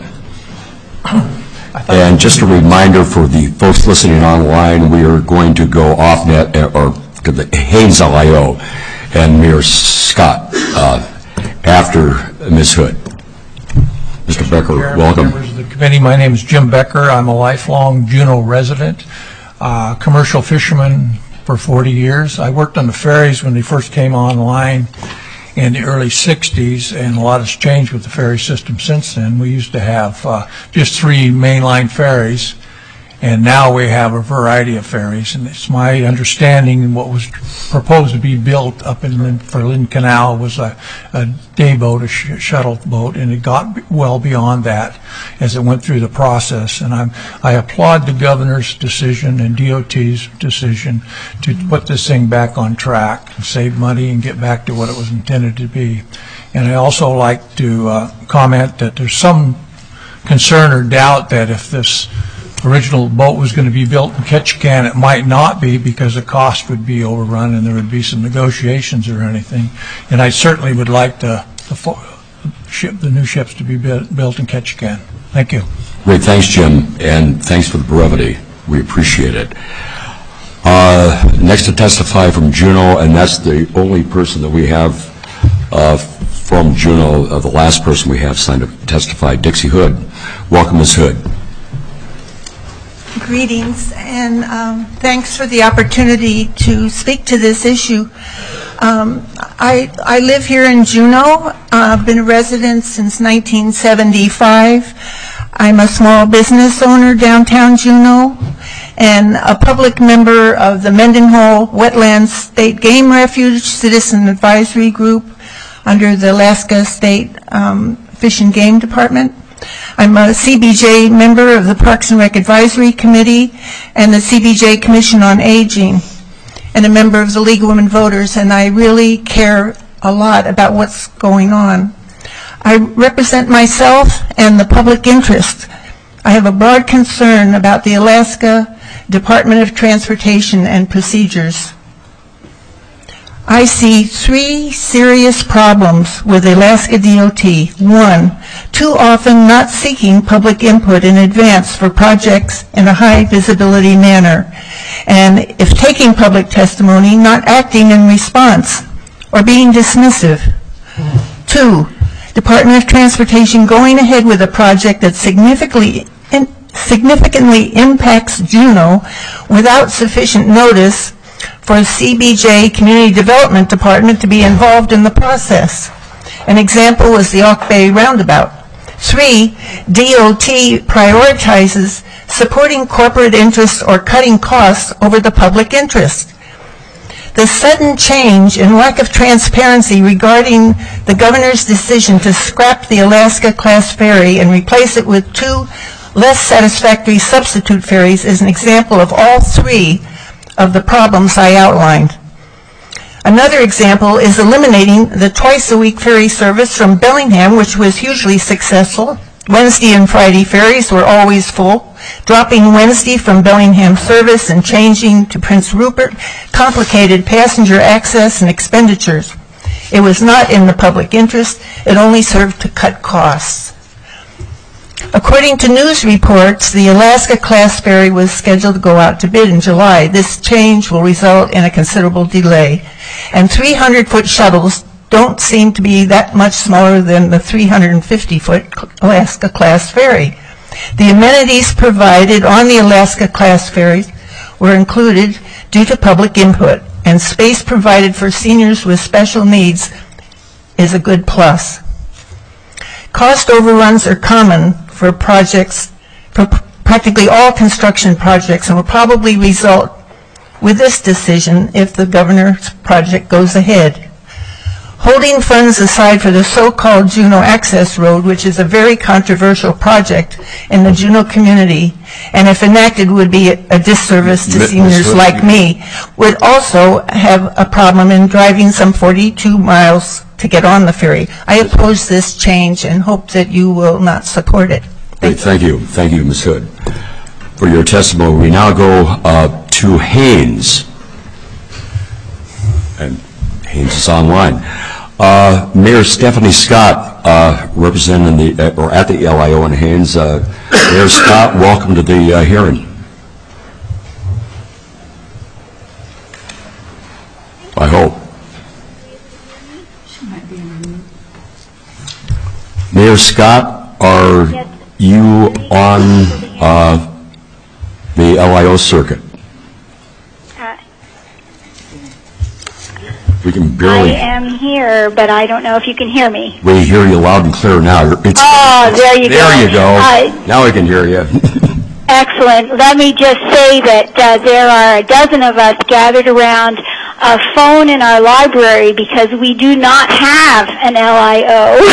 And just a reminder for the folks listening online, we are going to go off net, or to the Haines L I O and Mayor Scott uh, after Miz Hood. Mister Becker, Chairman, welcome. Members of the committee, my name is Jim Becker. I'm a lifelong Juneau resident, uh, commercial fisherman for forty years. I worked on the ferries when they first came online in the early sixties, and a lot has changed with the ferry system since then. We used to have uh, just three mainline ferries, and now we have a variety of ferries. And it's my understanding what was proposed to be built up in Lynn, for Lynn Canal was a, a day boat, a sh shuttle boat, and it got well beyond that as it went through the process. And I'm, I applaud the governor's decision and D O T's decision to put this thing back on track, save money, and get back to what it was intended to be. And I also like to uh, comment that there's some concern or doubt that if this original boat was going to be built in Ketchikan, it might not be because the cost would be overrun and there would be some negotiations or anything. And I certainly would like the, the, ship, the new ships to be built, built in Ketchikan. Thank you. Great. Thanks, Jim, and thanks for the brevity. We appreciate it. Uh, next to testify from Juneau, and that's the only person that we have uh, from Juneau, uh, the last person we have signed up to testify, Dixie Hood. Welcome, Miz Hood. Greetings, and um, thanks for the opportunity to speak to this issue. Um, I, I live here in Juneau. I've uh, been a resident since nineteen seventy-five. I'm a small business owner downtown Juneau and a public member of the Mendenhall Wetlands State Game Refuge Citizen Advisory Group under the Alaska State um, Fish and Game Department. I'm a C B J member of the Parks and Rec Advisory Committee and the C B J Commission on Aging, and a member of the League of Women Voters, and I really care a lot about what's going on. I represent myself and the public interest. I have a broad concern about the Alaska Department of Transportation and procedures. I see three serious problems with Alaska D O T. One, too often not seeking public input in advance for projects in a high visibility manner, and if taking public testimony, not acting in response or being dismissive. Two, Department of Transportation going ahead with a project that significantly in, significantly impacts Juneau without sufficient notice for the C B J Community Development Department to be involved in the process. An example was the Auk Bay Roundabout. Three, D O T prioritizes supporting corporate interests or cutting costs over the public interest. The sudden change and lack of transparency regarding the governor's decision to scrap the Alaska class ferry and replace it with two less satisfactory substitute ferries is an example of all three of the problems I outlined. Another example is eliminating the twice-a-week ferry service from Bellingham, which was hugely successful. Wednesday and Friday ferries were always full. Dropping Wednesday from Bellingham service and changing to Prince Rupert complicated passenger access and expenditures. It was not in the public interest. It only served to cut costs. According to news reports, the Alaska class ferry was scheduled to go out to bid in July. This change will result in a considerable delay. And three hundred foot shuttles don't seem to be that much smaller than the three hundred fifty foot Alaska class ferry. The amenities provided on the Alaska class ferries were included due to public input, and space provided for seniors with special needs is a good plus. Cost overruns are common for projects, for practically all construction projects, and will probably result with this decision if the governor's project goes ahead. Holding funds aside for the so-called Juneau Access Road, which is a very controversial project in the Juneau community, and if enacted would be a disservice to seniors like me, would also have a problem in driving some forty-two miles to get on the ferry. I oppose this change and hope that you will not support it. Great, thank you. Thank you, Miz Hood, for your testimony. We now go uh, to Haynes. And Haynes is online. Uh, Mayor Stephanie Scott, uh, representing the, uh, or at the L I O in Haynes. Uh, Mayor Scott, welcome to the uh, hearing. I hope. Mayor Scott, are you on uh, the L I O circuit? We can barely. I am here, but I don't know if you can hear me. We hear you loud and clear now. It's, oh, there you there go. There you go. Uh, now we can hear you. Excellent. Let me just say that uh, there are a dozen of us gathered around a phone in our library because we do not have an L I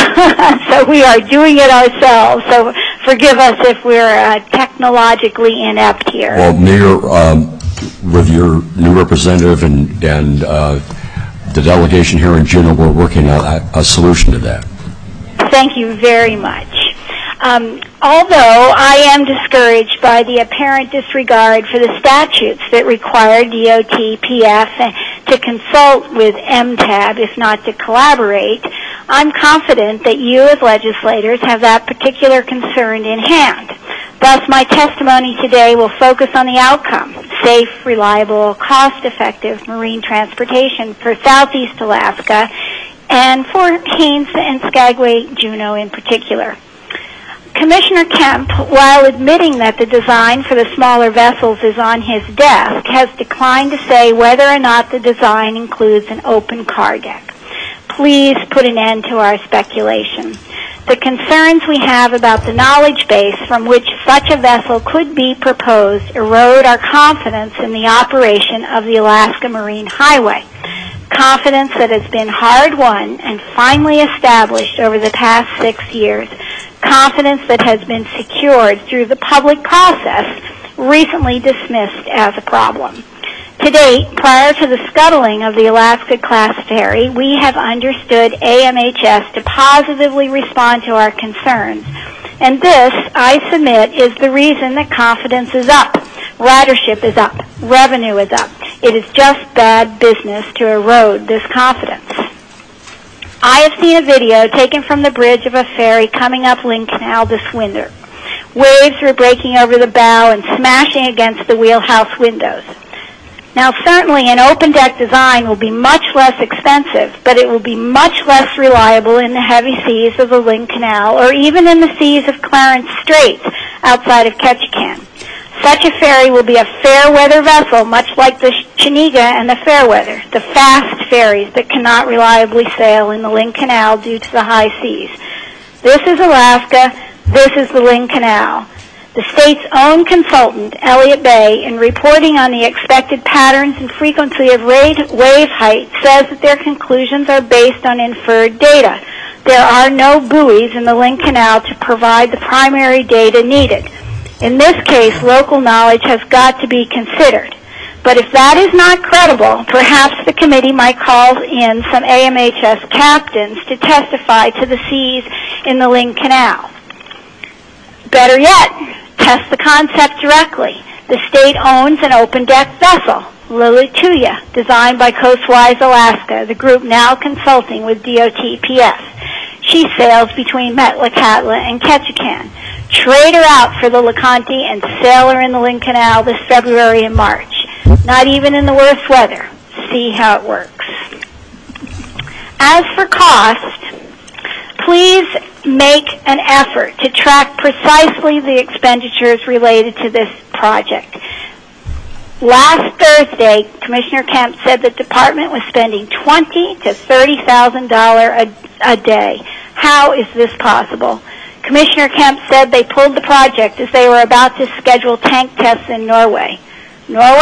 O. So we are doing it ourselves. So forgive us if we're uh, technologically inept here. Well, Mayor, um, with your new representative and, and uh, the delegation here in Juneau, we're working on a, a solution to that. Thank you very much. Um, although I am discouraged by the apparent disregard for the statutes that require D O T P F to consult with M TAB, if not to collaborate, I'm confident that you as legislators have that particular concern in hand. Thus, my testimony today will focus on the outcome: safe, reliable, cost-effective marine transportation for Southeast Alaska and for Haines and Skagway, Juneau in particular. Commissioner Kemp, while admitting that the design for the smaller vessels is on his desk, has declined to say whether or not the design includes an open car deck. Please put an end to our speculation. The concerns we have about the knowledge base from which such a vessel could be proposed erode our confidence in the operation of the Alaska Marine Highway, confidence that has been hard-won and finally established over the past six years, confidence that has been secured through the public process recently dismissed as a problem. To date, prior to the scuttling of the Alaska-class ferry, we have understood A M H S to positively respond to our concerns. And this, I submit, is the reason that confidence is up, ridership is up, revenue is up. It is just bad business to erode this confidence. I have seen a video taken from the bridge of a ferry coming up Lynn Canal this winter. Waves were breaking over the bow and smashing against the wheelhouse windows. Now, certainly an open deck design will be much less expensive, but it will be much less reliable in the heavy seas of the Lynn Canal or even in the seas of Clarence Strait outside of Ketchikan. Such a ferry will be a fair weather vessel, much like the Chiniga and the Fairweather, the fast ferries that cannot reliably sail in the Lynn Canal due to the high seas. This is Alaska. This is the Lynn Canal. The state's own consultant, Elliott Bay, in reporting on the expected patterns and frequency of wave height, says that their conclusions are based on inferred data. There are no buoys in the Lynn Canal to provide the primary data needed. In this case, local knowledge has got to be considered. But if that is not credible, perhaps the committee might call in some A M H S captains to testify to the seas in the Lynn Canal. Better yet, test the concept directly. The state owns an open-deck vessel, Lilituya, designed by Coastwise Alaska, the group now consulting with D O T P S. She sails between Metlakatla and Ketchikan. Trade her out for the LeConte and sail her in the Lynn Canal this February and March. Not even in the worst weather. See how it works. As for cost, please make an effort to track precisely the expenditures related to this project. Last Thursday, Commissioner Kemp said the department was spending twenty thousand to thirty thousand dollars a, a day. How is this possible? Commissioner Kemp said they pulled the project as they were about to schedule tank tests in Norway. Norway?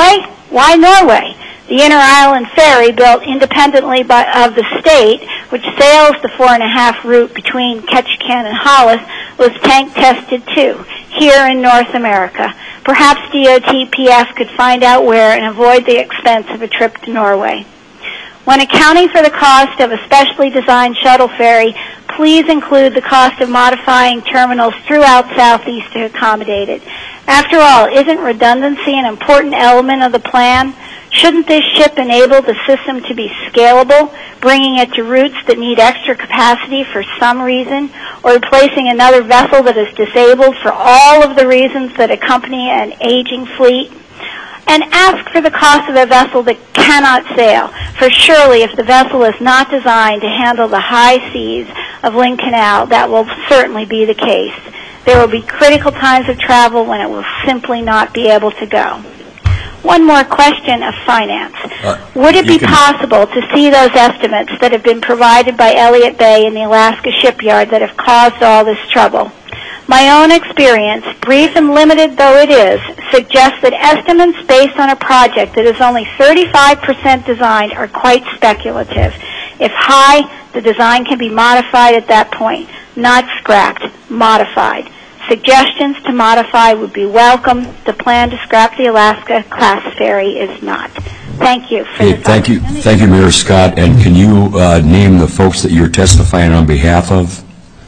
Why Norway? The inter-island ferry, built independently by, of the state, which sails the four and a half route between Ketchikan and Hollis, was tank tested too, here in North America. Perhaps D O T P F could find out where and avoid the expense of a trip to Norway. When accounting for the cost of a specially designed shuttle ferry, please include the cost of modifying terminals throughout Southeast to accommodate it. After all, isn't redundancy an important element of the plan? Shouldn't this ship enable the system to be scalable, bringing it to routes that need extra capacity for some reason, or replacing another vessel that is disabled for all of the reasons that accompany an aging fleet? And ask for the cost of a vessel that cannot sail, for surely if the vessel is not designed to handle the high seas of Lynn Canal, that will certainly be the case. There will be critical times of travel when it will simply not be able to go. One more question of finance. Uh, Would it be can- possible to see those estimates that have been provided by Elliott Bay and the Alaska shipyard that have caused all this trouble? My own experience, brief and limited though it is, suggests that estimates based on a project that is only thirty-five percent designed are quite speculative. If high, the design can be modified at that point, not scrapped, modified. Suggestions to modify would be welcome. The plan to scrap the Alaska class ferry is not. Thank you for Okay, this thank you, opportunity. thank you, Mayor Scott. And can you uh, name the folks that you're testifying on behalf of?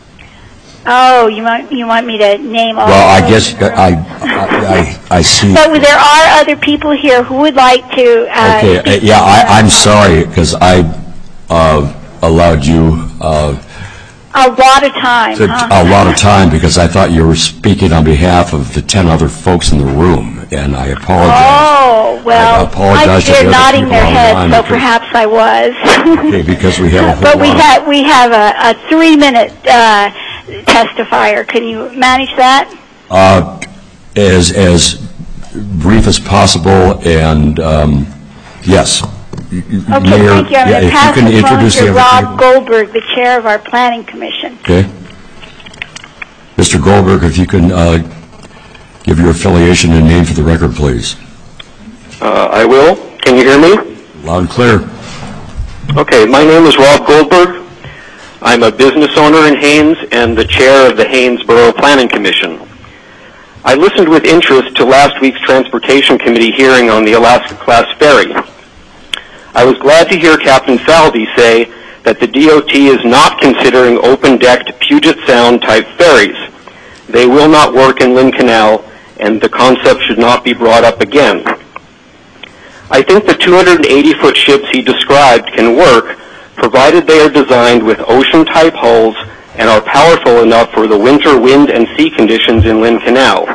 Oh, you want you want me to name all? Well, I of guess them? I, I, I, I see. So there are other people here who would like to. Uh, Okay, uh, speak. yeah, I, I'm sorry because I uh, allowed you uh, A lot of time. to- huh? a lot of time because I thought you were speaking on behalf of the ten other folks in the room, and I apologize. Oh, well, I apologize to the they're other nodding people their on the heads, line so because- perhaps I was. Okay, because we have a whole But we lot of- have we have a, a three-minute uh, testifier. Can you manage that? Uh, as as brief as possible, and um, yes. Okay, Mayor, thank you. I'm yeah, going to if pass you can the phone introduce the to other Rob people. Goldberg, the chair of our Planning Commission. Okay. Mister Goldberg, if you can uh, give your affiliation and name for the record, please. Uh, I will. Can you hear me? Loud and clear. Okay, my name is Rob Goldberg. I'm a business owner in Haines and the chair of the Haines Borough Planning Commission. I listened with interest to last week's Transportation Committee hearing on the Alaska Class Ferry. I was glad to hear Captain Falvey say that the D O T is not considering open-decked Puget Sound-type ferries. They will not work in Lynn Canal, and the concept should not be brought up again. I think the two hundred eighty foot ships he described can work, provided they are designed with ocean-type hulls and are powerful enough for the winter wind and sea conditions in Lynn Canal.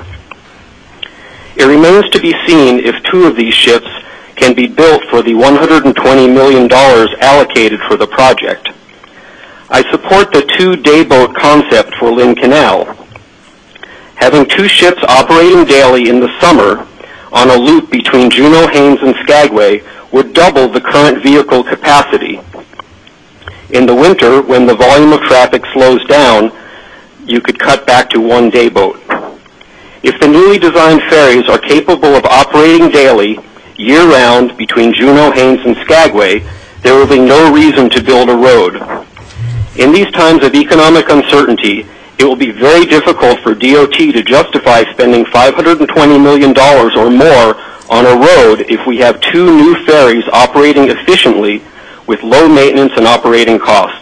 It remains to be seen if two of these ships can be built for the one hundred twenty million dollars allocated for the project. I support the two-day boat concept for Lynn Canal. Having two ships operating daily in the summer on a loop between Juneau, Haines, and Skagway would double the current vehicle capacity. In the winter, when the volume of traffic slows down, you could cut back to one day boat. If the newly designed ferries are capable of operating daily, year-round, between Juneau, Haines, and Skagway, there will be no reason to build a road. In these times of economic uncertainty, it will be very difficult for D O T to justify spending five hundred twenty million dollars or more on a road if we have two new ferries operating efficiently with low maintenance and operating costs.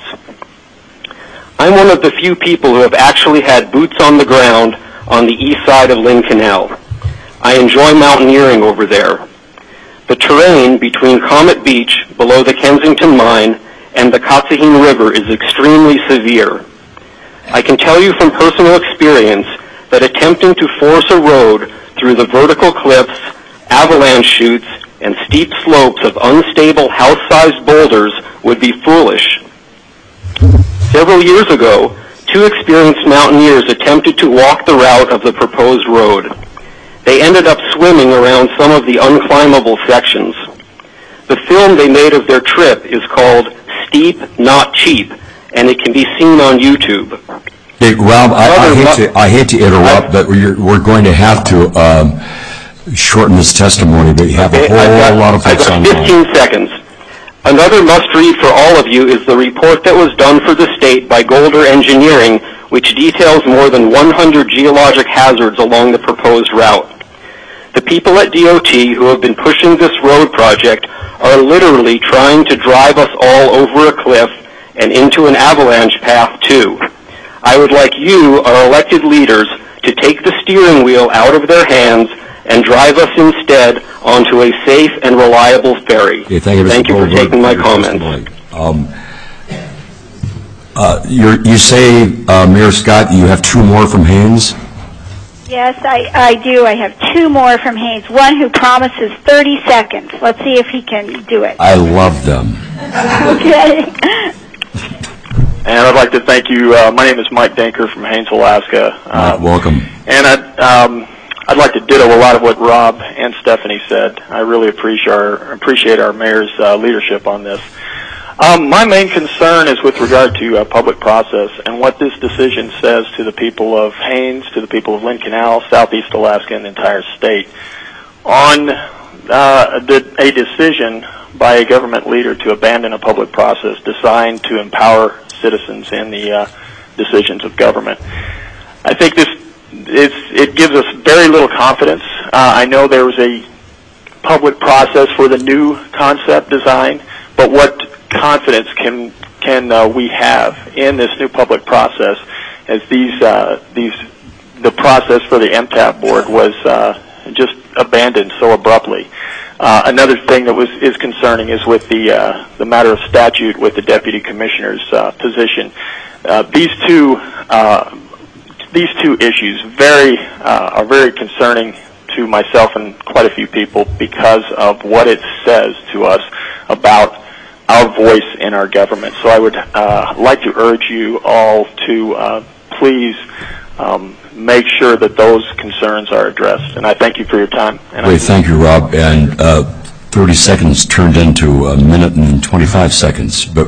I'm one of the few people who have actually had boots on the ground on the east side of Lynn Canal. I enjoy mountaineering over there. The terrain between Comet Beach, below the Kensington Mine, and the Katsahine River is extremely severe. I can tell you from personal experience that attempting to force a road through the vertical cliffs, avalanche chutes, and steep slopes of unstable house-sized boulders would be foolish. Several years ago, two experienced mountaineers attempted to walk the route of the proposed road. They ended up swimming around some of the unclimbable sections. The film they made of their trip is called Steep, Not Cheap, and it can be seen on YouTube. Hey, Rob, I, I, hate to, I hate to interrupt, but we're, we're going to have to um, shorten this testimony, but you have a whole I've got, lot of I've folks got on fifteen seconds. Another must-read for all of you is the report that was done for the state by Golder Engineering, which details more than one hundred geologic hazards along the proposed route. The people at D O T who have been pushing this road project are literally trying to drive us all over a cliff and into an avalanche path too. I would like you, our elected leaders, to take the steering wheel out of their hands and drive us instead onto a safe and reliable ferry. Okay, thank you, Mister Thank you for Goldberg, taking my for your comments. Um, uh, you're, you say, uh, Mayor Scott, you have two more from Haynes? Yes, I, I do. I have two more from Haynes. One who promises thirty seconds. Let's see if he can do it. I love them. Okay. And I'd like to thank you. Uh, my name is Mike Danker from Haynes, Alaska. Mike, Um, welcome. And I'd, um, I'd like to ditto a lot of what Rob and Stephanie said. I really appreciate our, appreciate our mayor's uh, leadership on this. Um, my main concern is with regard to uh, public process and what this decision says to the people of Haynes, to the people of Lynn Canal, Southeast Alaska, and the entire state on uh, the, a decision by a government leader to abandon a public process designed to empower citizens in the uh, decisions of government. I think this it's, it gives us very little confidence. Uh, I know there was a public process for the new concept design, but what confidence can can uh, we have in this new public process as these uh, these the process for the M TAP board was uh, just abandoned so abruptly. Uh, another thing that was is concerning is with the uh, the matter of statute with the deputy commissioner's uh, position. Uh, these two uh, these two issues very uh, are very concerning to myself and quite a few people because of what it says to us about our voice in our government. So I would uh, like to urge you all to uh, please um, make sure that those concerns are addressed. And I thank you for your time. And Great, thank you, Rob. And uh, thirty seconds turned into a minute and twenty-five seconds, but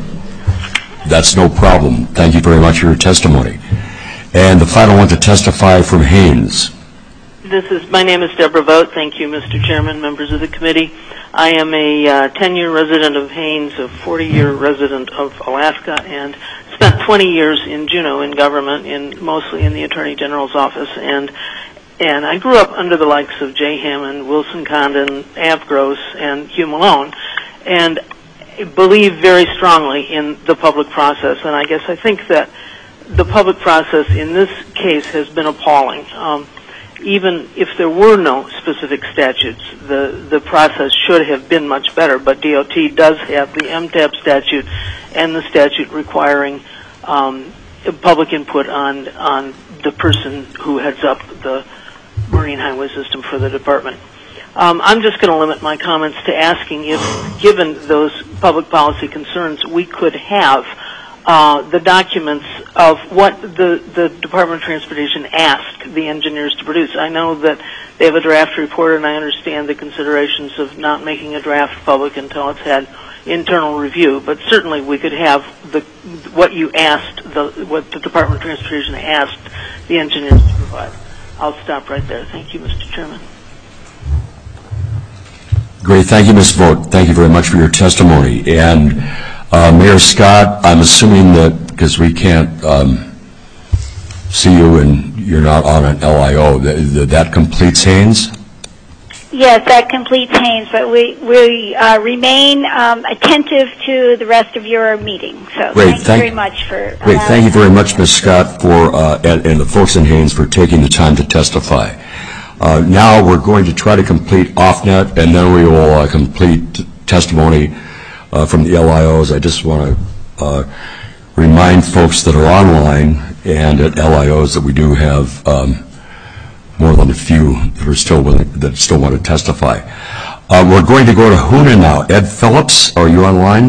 that's no problem. Thank you very much for your testimony. And the final one to testify from Haynes. This is, my name is Deborah Vogt. Thank you, Mister Chairman, members of the committee. I am a uh, ten-year resident of Haynes, a forty-year resident of Alaska, and spent twenty years in Juneau in government, in mostly in the Attorney General's office. And and I grew up under the likes of Jay Hammond, Wilson Condon, Av Gross, and Hugh Malone, and believe very strongly in the public process. And I guess I think that the public process in this case has been appalling. Um, Even if there were no specific statutes, the, the process should have been much better, but D O T does have the M TAP statute and the statute requiring um, public input on, on the person who heads up the marine highway system for the department. Um, I'm just going to limit my comments to asking if, given those public policy concerns, we could have Uh, the documents of what the, the Department of Transportation asked the engineers to produce. I know that they have a draft report, and I understand the considerations of not making a draft public until it's had internal review, but certainly we could have the what you asked, the, what the Department of Transportation asked the engineers to provide. I'll stop right there. Thank you, Mister Chairman. Great, thank you, Miz Vogt. Thank you very much for your testimony. And Uh, Mayor Scott, I'm assuming that because we can't um, see you and you're not on an L I O, that, that completes Haynes? Yes, that completes Haynes, but we, we uh, remain um, attentive to the rest of your meeting. So Great, thank you thank, very much for Great, thank you very much, Miz Scott, for uh, and, and the folks in Haynes for taking the time to testify. Uh, now we're going to try to complete OffNet, and then we will uh, complete testimony Uh, from the L I Os. I just want to uh, remind folks that are online and at L I Os that we do have um, more than a few that are still willing, that still want to testify. Uh, we're going to go to Hoonah now. Ed Phillips, are you online?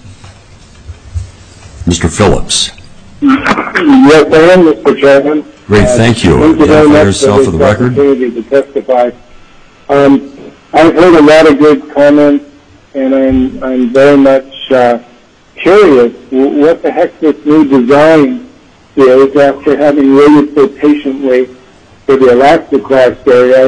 Mister Phillips. Yes, I am, Mister Chairman. Great, thank you. Thank you very Identify much yourself for the record. opportunity to testify. Um, I've heard a lot of good comments, and I'm I'm very much uh, curious what the heck this new design is after having waited so patiently for the Alaska class area.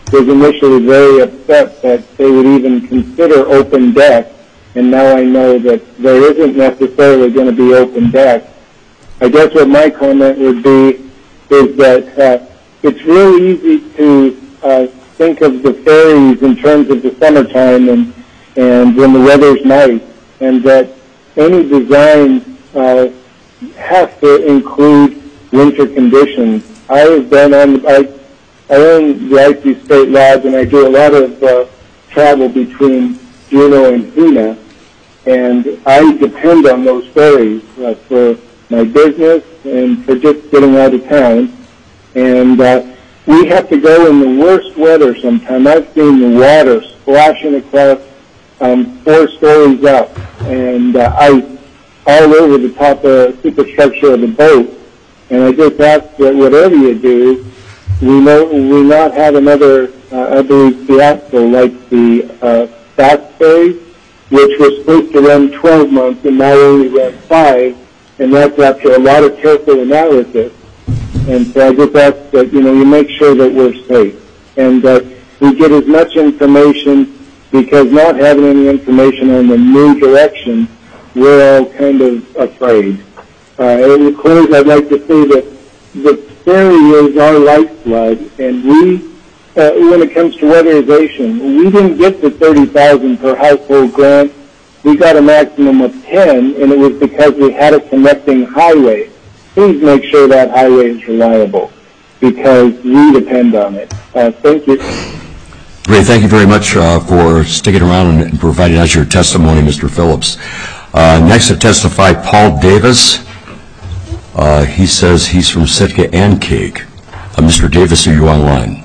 was initially very upset that they would even consider open deck, and now I know that there isn't necessarily going to be open deck. I guess what my comment would be is that uh, it's really easy to uh, think of the ferries in terms of the summertime and, and when the weather's nice, and that any design uh, has to include winter conditions. I have been on, I, I own the Icy State Lodge, and I do a lot of uh, travel between Juneau and Hoonah, and I depend on those ferries uh, for my business and for just getting out of town. And uh, we have to go in the worst weather sometimes. I've seen the water splashing across um, four stories up, and uh, ice all over the top of the superstructure of the boat. And I just ask that whatever you do, we know we not have another, uh, I believe, fiasco like the uh, Bass Ferry, which was supposed to run twelve months and now only ran five, and that's after a lot of careful analysis. And so I just ask that, you know, you make sure that we're safe and that we get as much information, because not having any information on the new direction, we're all kind of afraid. Uh, and of course, I'd like to say that the ferry is our lifeblood, and we, uh, when it comes to weatherization, we didn't get the thirty thousand per household grant. We got a maximum of ten, and it was because we had a connecting highway. Please make sure that highway is reliable, because we depend on it. Uh, thank you. Great. Thank you very much uh, for sticking around and providing us your testimony, Mister Phillips. Uh, next to testify, Paul Davis. Uh, he says he's from Sitka and Cake. Uh, Mister Davis, are you online?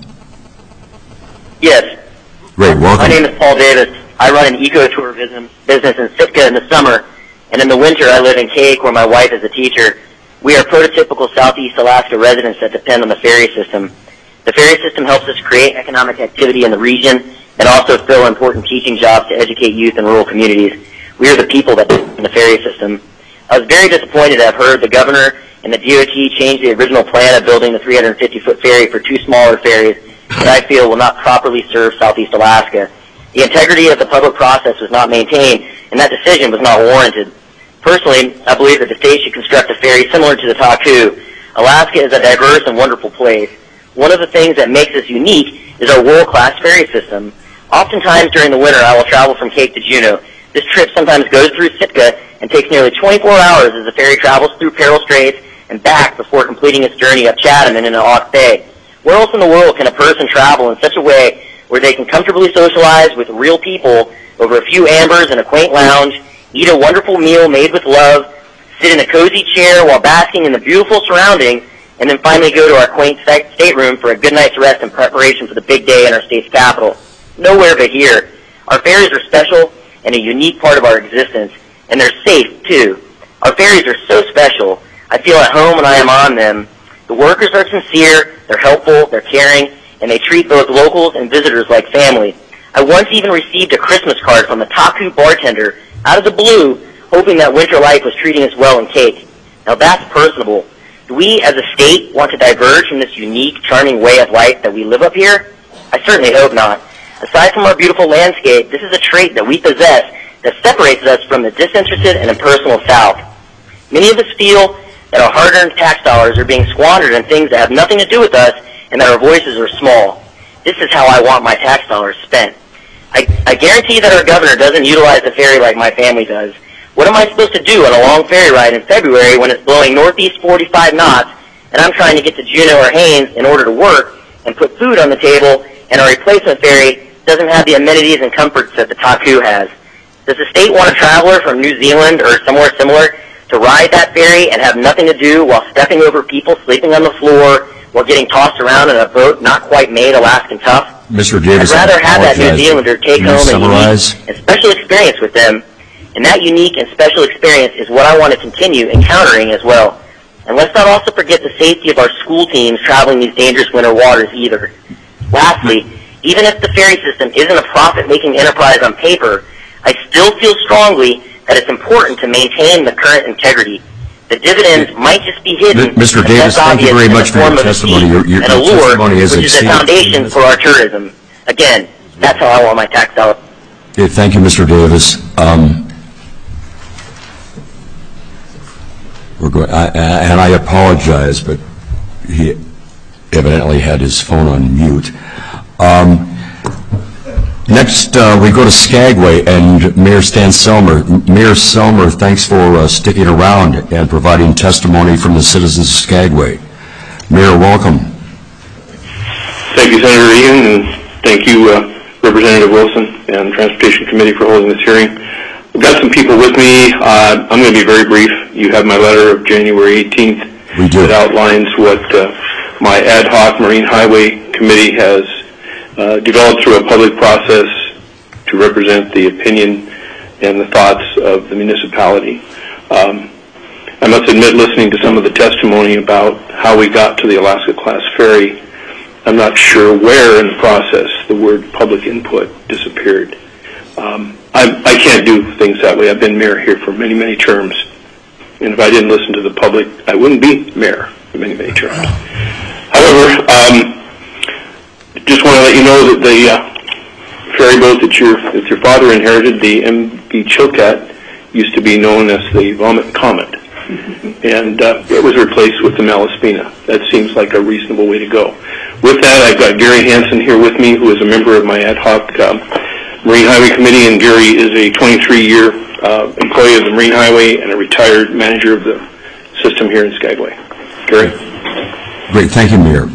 Yes. Great. Welcome. My name is Paul Davis. I run an eco-tour business in Sitka in the summer, and in the winter I live in Cake, where my wife is a teacher. We are prototypical Southeast Alaska residents that depend on the ferry system. The ferry system helps us create economic activity in the region and also fill important teaching jobs to educate youth in rural communities. We are the people that depend on the ferry system. I was very disappointed to have heard the governor and the D O T change the original plan of building the three hundred fifty foot ferry for two smaller ferries that I feel will not properly serve Southeast Alaska. The integrity of the public process was not maintained, and that decision was not warranted. Personally, I believe that the state should construct a ferry similar to the Taku. Alaska is a diverse and wonderful place. One of the things that makes us unique is our world-class ferry system. Oftentimes during the winter, I will travel from Cape to Juneau. This trip sometimes goes through Sitka and takes nearly twenty-four hours as the ferry travels through Peril Straits and back before completing its journey up Chatham and into Hawke's Bay. Where else in the world can a person travel in such a way where they can comfortably socialize with real people over a few ambers in a quaint lounge, eat a wonderful meal made with love, sit in a cozy chair while basking in the beautiful surroundings, and then finally go to our quaint stateroom for a good night's rest in preparation for the big day in our state's capital? Nowhere but here. Our ferries are special and a unique part of our existence, and they're safe, too. Our ferries are so special. I feel at home when I am on them. The workers are sincere, they're helpful, they're caring, and they treat both locals and visitors like family. I once even received a Christmas card from a Taku bartender out of the blue, hoping that Winter Life was treating us well in Cake. Now that's personable. Do we as a state want to diverge from this unique, charming way of life that we live up here? I certainly hope not. Aside from our beautiful landscape, this is a trait that we possess that separates us from the disinterested and impersonal South. Many of us feel that our hard-earned tax dollars are being squandered on things that have nothing to do with us and that our voices are small. This is how I want my tax dollars spent. I, I guarantee that our governor doesn't utilize the ferry like my family does. What am I supposed to do on a long ferry ride in February when it's blowing northeast forty-five knots and I'm trying to get to Juneau or Haines in order to work and put food on the table, and our replacement ferry doesn't have the amenities and comforts that the Taku has? Does the state want a traveler from New Zealand or somewhere similar to ride that ferry and have nothing to do while stepping over people sleeping on the floor while getting tossed around in a boat not quite made Alaskan tough? Mister Davis, I'd rather I have that New apologize. Zealander take Can you home a summarize? unique and special experience with them, and that unique and special experience is what I want to continue encountering as well. And let's not also forget the safety of our school teams traveling these dangerous winter waters either. Lastly, even if the ferry system isn't a profit-making enterprise on paper, I still feel strongly that it's important to maintain the current integrity. The dividends might just be hidden. Mister Davis, thank you very much for your testimony. Your, your, and allure, your testimony is which is the exceeded. foundation for our tourism. Again, that's how I want my tax dollars. Okay, thank you, Mister Davis. Um, we're going, I, and I apologize, but he evidently had his phone on mute. Um, next, uh, we go to Skagway and Mayor Stan Selmer. Mayor Selmer, thanks for uh, sticking around and providing testimony from the citizens of Skagway. Mayor, welcome. Thank you, Senator Egan, and thank you, uh, Representative Wilson and Transportation Committee for holding this hearing. We've got some people with me. Uh, I'm going to be very brief. You have my letter of January eighteenth. We do. That outlines what uh, my ad hoc Marine Highway Committee has uh, developed through a public process to represent the opinion and the thoughts of the municipality. Um, I must admit, listening to some of the testimony about how we got to the Alaska Class Ferry, I'm not sure where in the process the word public input disappeared. Um, I, I can't do things that way. I've been mayor here for many, many terms. And if I didn't listen to the public, I wouldn't be mayor for many, many terms. However, um, just want to let you know that the uh, ferry boat that your, that your father inherited, the M V Chilkat, used to be known as the Vomit Comet. And uh, it was replaced with the Malaspina. That seems like a reasonable way to go. With that, I've got Gary Hansen here with me, who is a member of my ad hoc um, Marine Highway Committee, and Gary is a twenty-three year uh, employee of the Marine Highway and a retired manager of the system here in Skagway. Gary? Great, thank you, Mayor.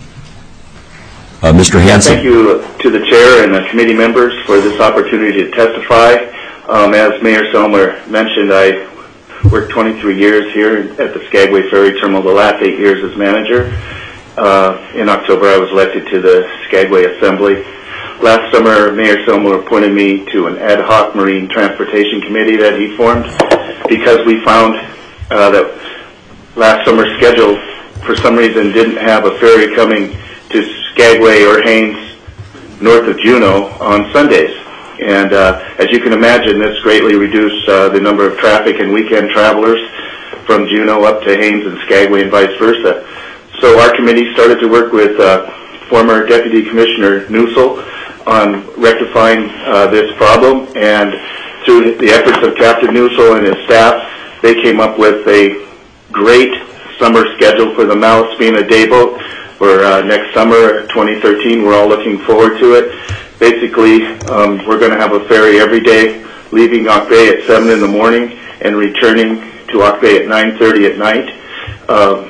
Uh, Mister Hansen. Thank you to the chair and the committee members for this opportunity to testify. Um, as Mayor Selmer mentioned, I worked twenty-three years here at the Skagway Ferry Terminal, the last eight years as manager. Uh, in October, I was elected to the Skagway Assembly. Last summer, Mayor Selmer appointed me to an ad hoc Marine Transportation Committee that he formed because we found uh, that last summer's schedule, for some reason, didn't have a ferry coming to Skagway or Haines north of Juneau on Sundays. And uh, as you can imagine, this greatly reduced uh, the number of traffic and weekend travelers from Juneau up to Haines and Skagway and vice versa. So our committee started to work with uh, former Deputy Commissioner Newsel on rectifying uh, this problem, and through the efforts of Captain Newsel and his staff, they came up with a great summer schedule for the Malaspina Day Boat for uh, next summer, twenty thirteen. We're all looking forward to it. Basically, um, we're going to have a ferry every day, leaving Auk Bay at seven in the morning and returning to Auk Bay at nine thirty at night. Um,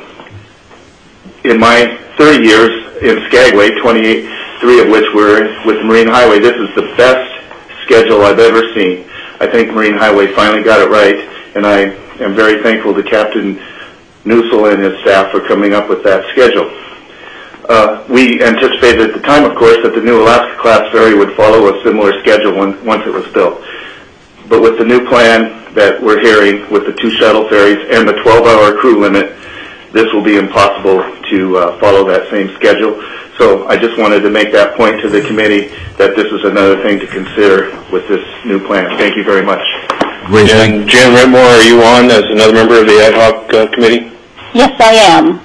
in my thirty years in Skagway, twenty-three of which were with Marine Highway, this is the best schedule I've ever seen. I think Marine Highway finally got it right, and I am very thankful to Captain Newsel and his staff for coming up with that schedule. Uh, we anticipated at the time, of course, that the new Alaska Class Ferry would follow a similar schedule when, once it was built. But with the new plan that we're hearing, with the two shuttle ferries and the twelve hour crew limit, this will be impossible to uh, follow that same schedule. So I just wanted to make that point to the committee that this is another thing to consider with this new plan. Thank you very much. Great. And Jan Redmore, are you on as another member of the ad hoc uh, committee? Yes, I am.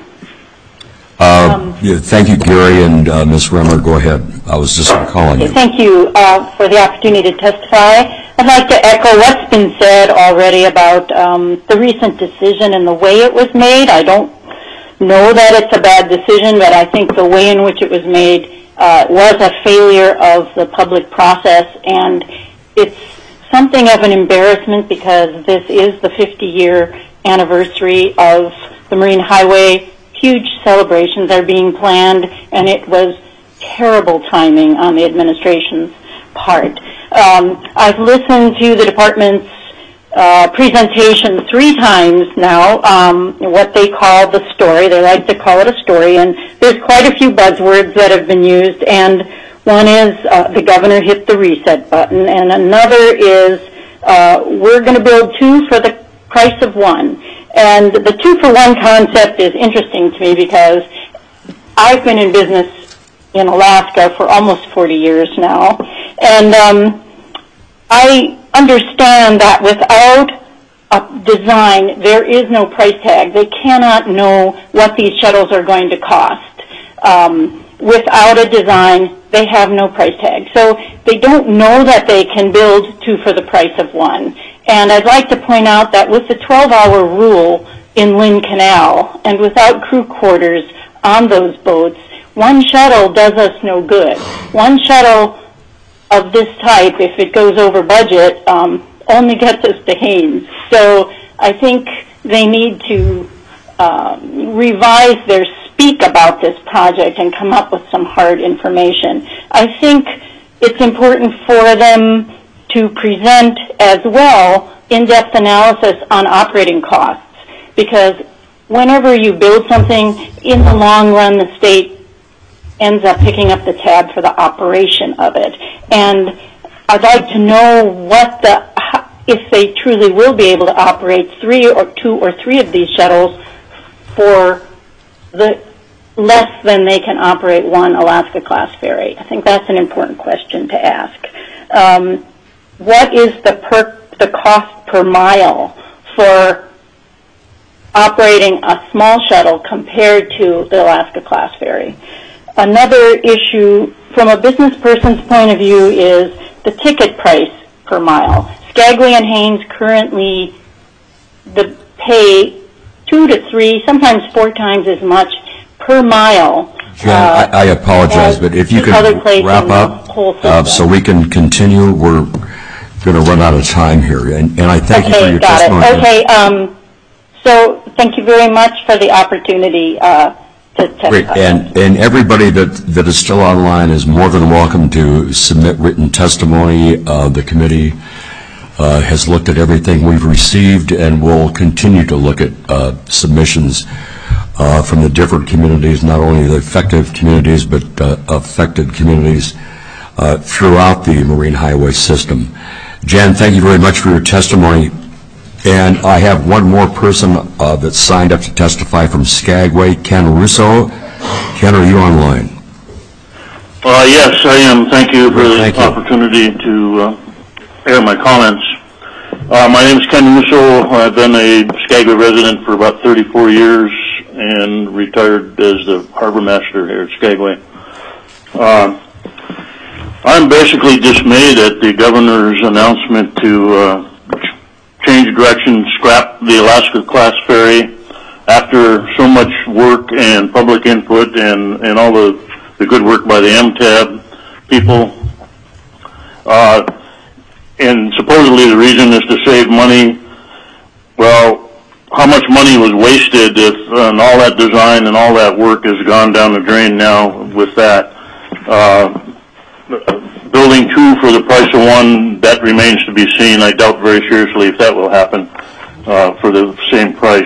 Uh, Um, yeah, thank you, Gary, and uh, Miz Remmer, go ahead. I was just calling you. Thank you uh, for the opportunity to testify. I'd like to echo what's been said already about um, the recent decision and the way it was made. I don't know that it's a bad decision, but I think the way in which it was made uh, was a failure of the public process, and it's something of an embarrassment because this is the fifty year anniversary of the Marine Highway. Huge celebrations are being planned, and it was terrible timing on the administration's part. Um, I've listened to the department's uh, presentation three times now, um, what they call the story. They like to call it a story, and there's quite a few buzzwords that have been used, and one is uh, the governor hit the reset button, and another is uh, we're going to build two for the price of one. And the two-for-one concept is interesting to me because I've been in business in Alaska for almost forty years now, and um, I understand that without a design, there is no price tag. They cannot know what these shuttles are going to cost. Um, without a design, they have no price tag. So they don't know that they can build two for the price of one. And I'd like to point out that with the twelve-hour rule in Lynn Canal, and without crew quarters on those boats, one shuttle does us no good. One shuttle of this type, if it goes over budget, um, only gets us to Haines. So I think they need to um, revise their speak about this project and come up with some hard information. I think it's important for them to present as well in-depth analysis on operating costs, because whenever you build something, in the long run, the state ends up picking up the tab for the operation of it. And I'd like to know what the, if they truly will be able to operate three or two or three of these shuttles for the less than they can operate one Alaska-class ferry. I think that's an important question to ask. Um, what is the per, the cost per mile for operating a small shuttle compared to the Alaska-class ferry? Another issue from a business person's point of view is the ticket price per mile. Skagway and Haines currently the pay two to three, sometimes four times as much per mile. Jan, uh, I, I apologize, but if you could wrap up uh, so we can continue. We're going to run out of time here, and, and I thank okay, you for your got testimony. It. Okay, um, so thank you very much for the opportunity uh, to testify. Great, and, and everybody that, that is still online is more than welcome to submit written testimony. Uh, the committee uh, has looked at everything we've received and will continue to look at uh, submissions uh, from the different communities, not only the affected communities, but uh, affected communities uh, throughout the Marine Highway system. Jan, thank you very much for your testimony. And I have one more person uh, that signed up to testify from Skagway, Ken Russo. Ken, are you online? Uh, yes, I am. Thank you for Thank the you. opportunity to uh, air my comments. Uh, my name is Ken Russo. I've been a Skagway resident for about thirty-four years and retired as the harbor master here at Skagway. Uh, I'm basically dismayed at the governor's announcement to uh, change direction, scrap the Alaska class ferry after so much work and public input and, and all the, the good work by the M T A B people. Uh, and supposedly the reason is to save money. Well, how much money was wasted if and all that design and all that work has gone down the drain now with that? Uh, building two for the price of one, that remains to be seen. I doubt very seriously if that will happen uh, for the same price.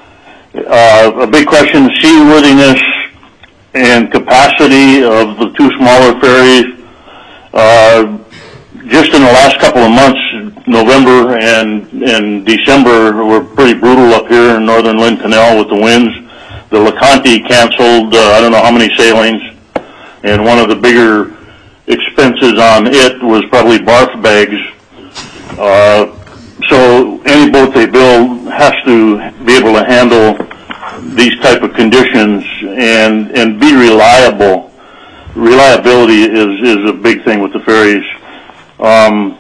Uh, a big question, seaworthiness and capacity of the two smaller ferries. Uh, just in the last couple of months, November and, and December were pretty brutal up here in northern Lynn Canal with the winds. The LeConte canceled uh, I don't know how many sailings, and one of the bigger expenses on it was probably barf bags. Uh, so any boat they build has to be able to handle these type of conditions and and be reliable. Reliability is is a big thing with the ferries. Um,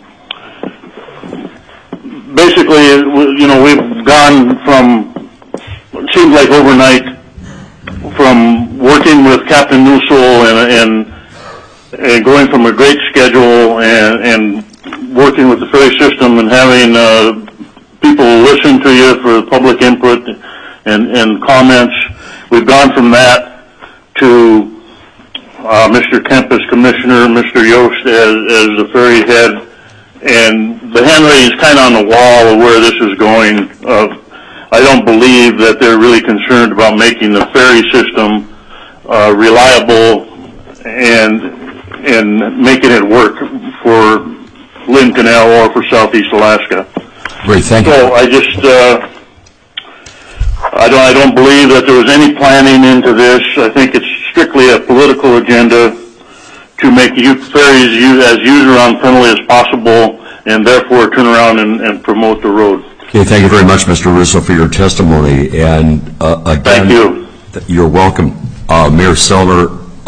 basically, you know, we've gone from, it seems like overnight, from working with Captain Newsel and, and and going from a great schedule and, and working with the ferry system and having uh, people listen to you for public input and, and comments. We've gone from that to uh, Mister Kemp as commissioner, Mister Yost as, as the ferry head, and the handwriting is kind of on the wall of where this is going. Uh, I don't believe that they're really concerned about making the ferry system uh, reliable and and making it work for Lynn Canal or for Southeast Alaska. Great, thank you. So I just, uh, I don't, I don't believe that there was any planning into this. I think it's strictly a political agenda to make ferries as user-unfriendly as possible and therefore turn around and, and promote the road. Okay, thank you very much, Mister Russo, for your testimony. And uh, again, thank you. You're welcome. Uh, Mayor Sellner,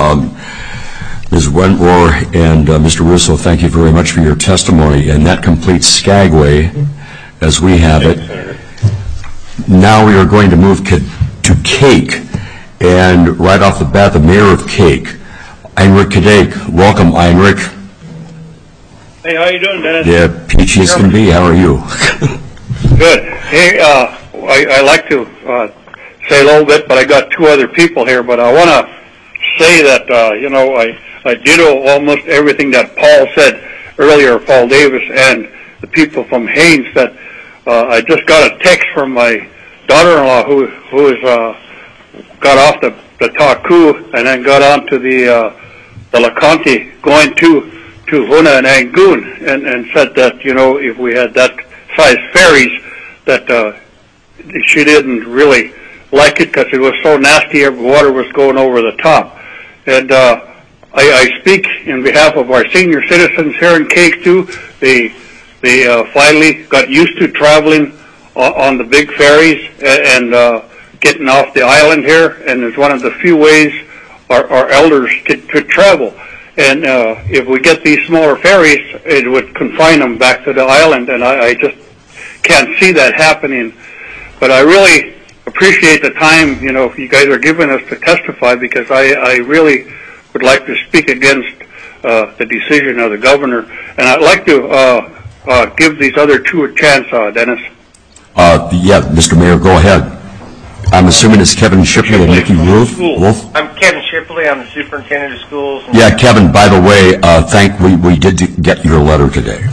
Um, Miz Wentworth and uh, Mister Russo, thank you very much for your testimony, and that completes Skagway as we have it. Now we are going to move to Cake, and right off the bat, the mayor of Cake, Heinrich Kadek. Welcome, Heinrich. Hey, how you doing, Dennis? Yeah, peachy as can be. How are you? Good. Hey, uh, I, I like to uh, say a little bit, but I got two other people here, but I want to say that, uh, you know, I, I ditto almost everything that Paul said earlier, Paul Davis, and the people from Haines, that uh, I just got a text from my daughter-in-law who who is uh, got off the, the Taku and then got on to the uh, the LeConte going to to Huna and Angoon, and, and said that, you know, if we had that size ferries, that uh, she didn't really like it because it was so nasty, every water was going over the top. And uh, I, I speak in behalf of our senior citizens here in Cake too. They they uh, finally got used to traveling on, on the big ferries and, and uh, getting off the island here, and it's one of the few ways our, our elders to, to travel. And uh, if we get these smaller ferries, it would confine them back to the island, and I, I just can't see that happening. But I really appreciate the time, you know, you guys are giving us to testify, because I, I really would like to speak against uh, the decision of the governor. And I'd like to uh, uh, give these other two a chance, uh, Dennis. Uh, yeah, Mister Mayor, go ahead. I'm assuming it's Kevin Shipley and Nikki Wolf. Wolf? I'm Kevin Shipley. I'm the superintendent of schools. Yeah, Kevin, by the way, uh, thank we, we did get your letter today.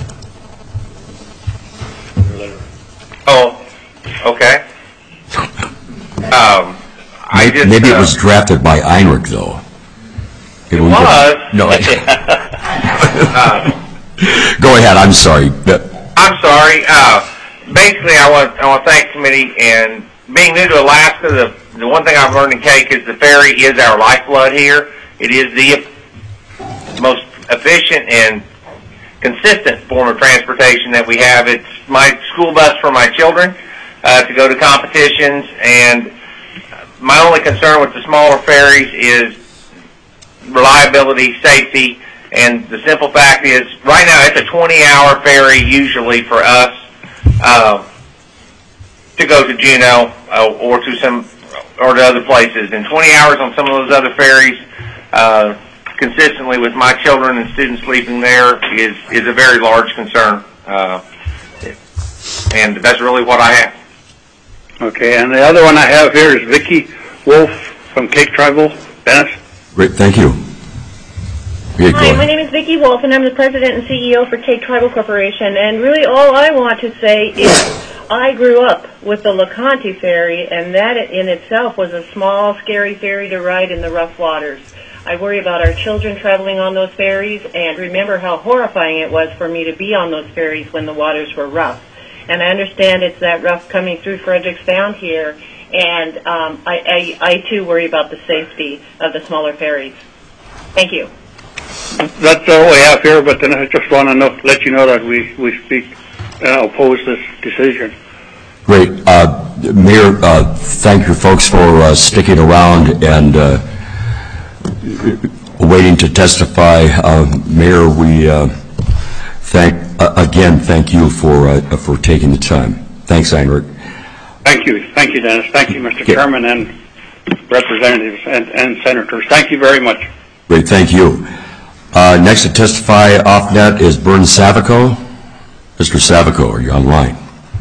Oh, okay. Um, I just, Maybe uh, it was drafted by Heinrich, though. It, it was. was. No. I, uh, go ahead. I'm sorry. I'm sorry. Uh, basically, I want I want to thank the committee. And being new to Alaska, the the one thing I've learned in Cake is the ferry is our lifeblood here. It is the most efficient and consistent form of transportation that we have. It's my school bus for my children uh, to go to competitions, and my only concern with the smaller ferries is reliability, safety, and the simple fact is, right now it's a twenty-hour ferry usually for us uh, to go to Juneau uh, or to some or to other places, and twenty hours on some of those other ferries uh, consistently with my children and students sleeping there is is a very large concern, uh, and that's really what I have. Okay, and the other one I have here is Vicki Wolf from Cake Tribal. Dennis? Great, thank you. Yeah, Hi, my name is Vicki Wolf, and I'm the president and C E O for Cake Tribal Corporation. And really all I want to say is I grew up with the LeConte ferry, and that in itself was a small, scary ferry to ride in the rough waters. I worry about our children traveling on those ferries, and remember how horrifying it was for me to be on those ferries when the waters were rough. And I understand it's that rough coming through Frederick Sound here, and um, I, I, I too worry about the safety of the smaller ferries. Thank you. That's all we have here, but then I just want to know, let you know that we, we speak and oppose this decision. Great. Uh, Mayor, uh, thank you folks for uh, sticking around and uh, waiting to testify. Uh, Mayor, we uh, thank uh, again thank you for uh, for taking the time. Thanks, Heinrich. Thank you. Thank you, Dennis. Thank you, Mister Okay. Chairman and representatives and, and senators. Thank you very much. Great. Thank you. Uh, next to testify off net is Bern Savico. Mister Savico, are you online?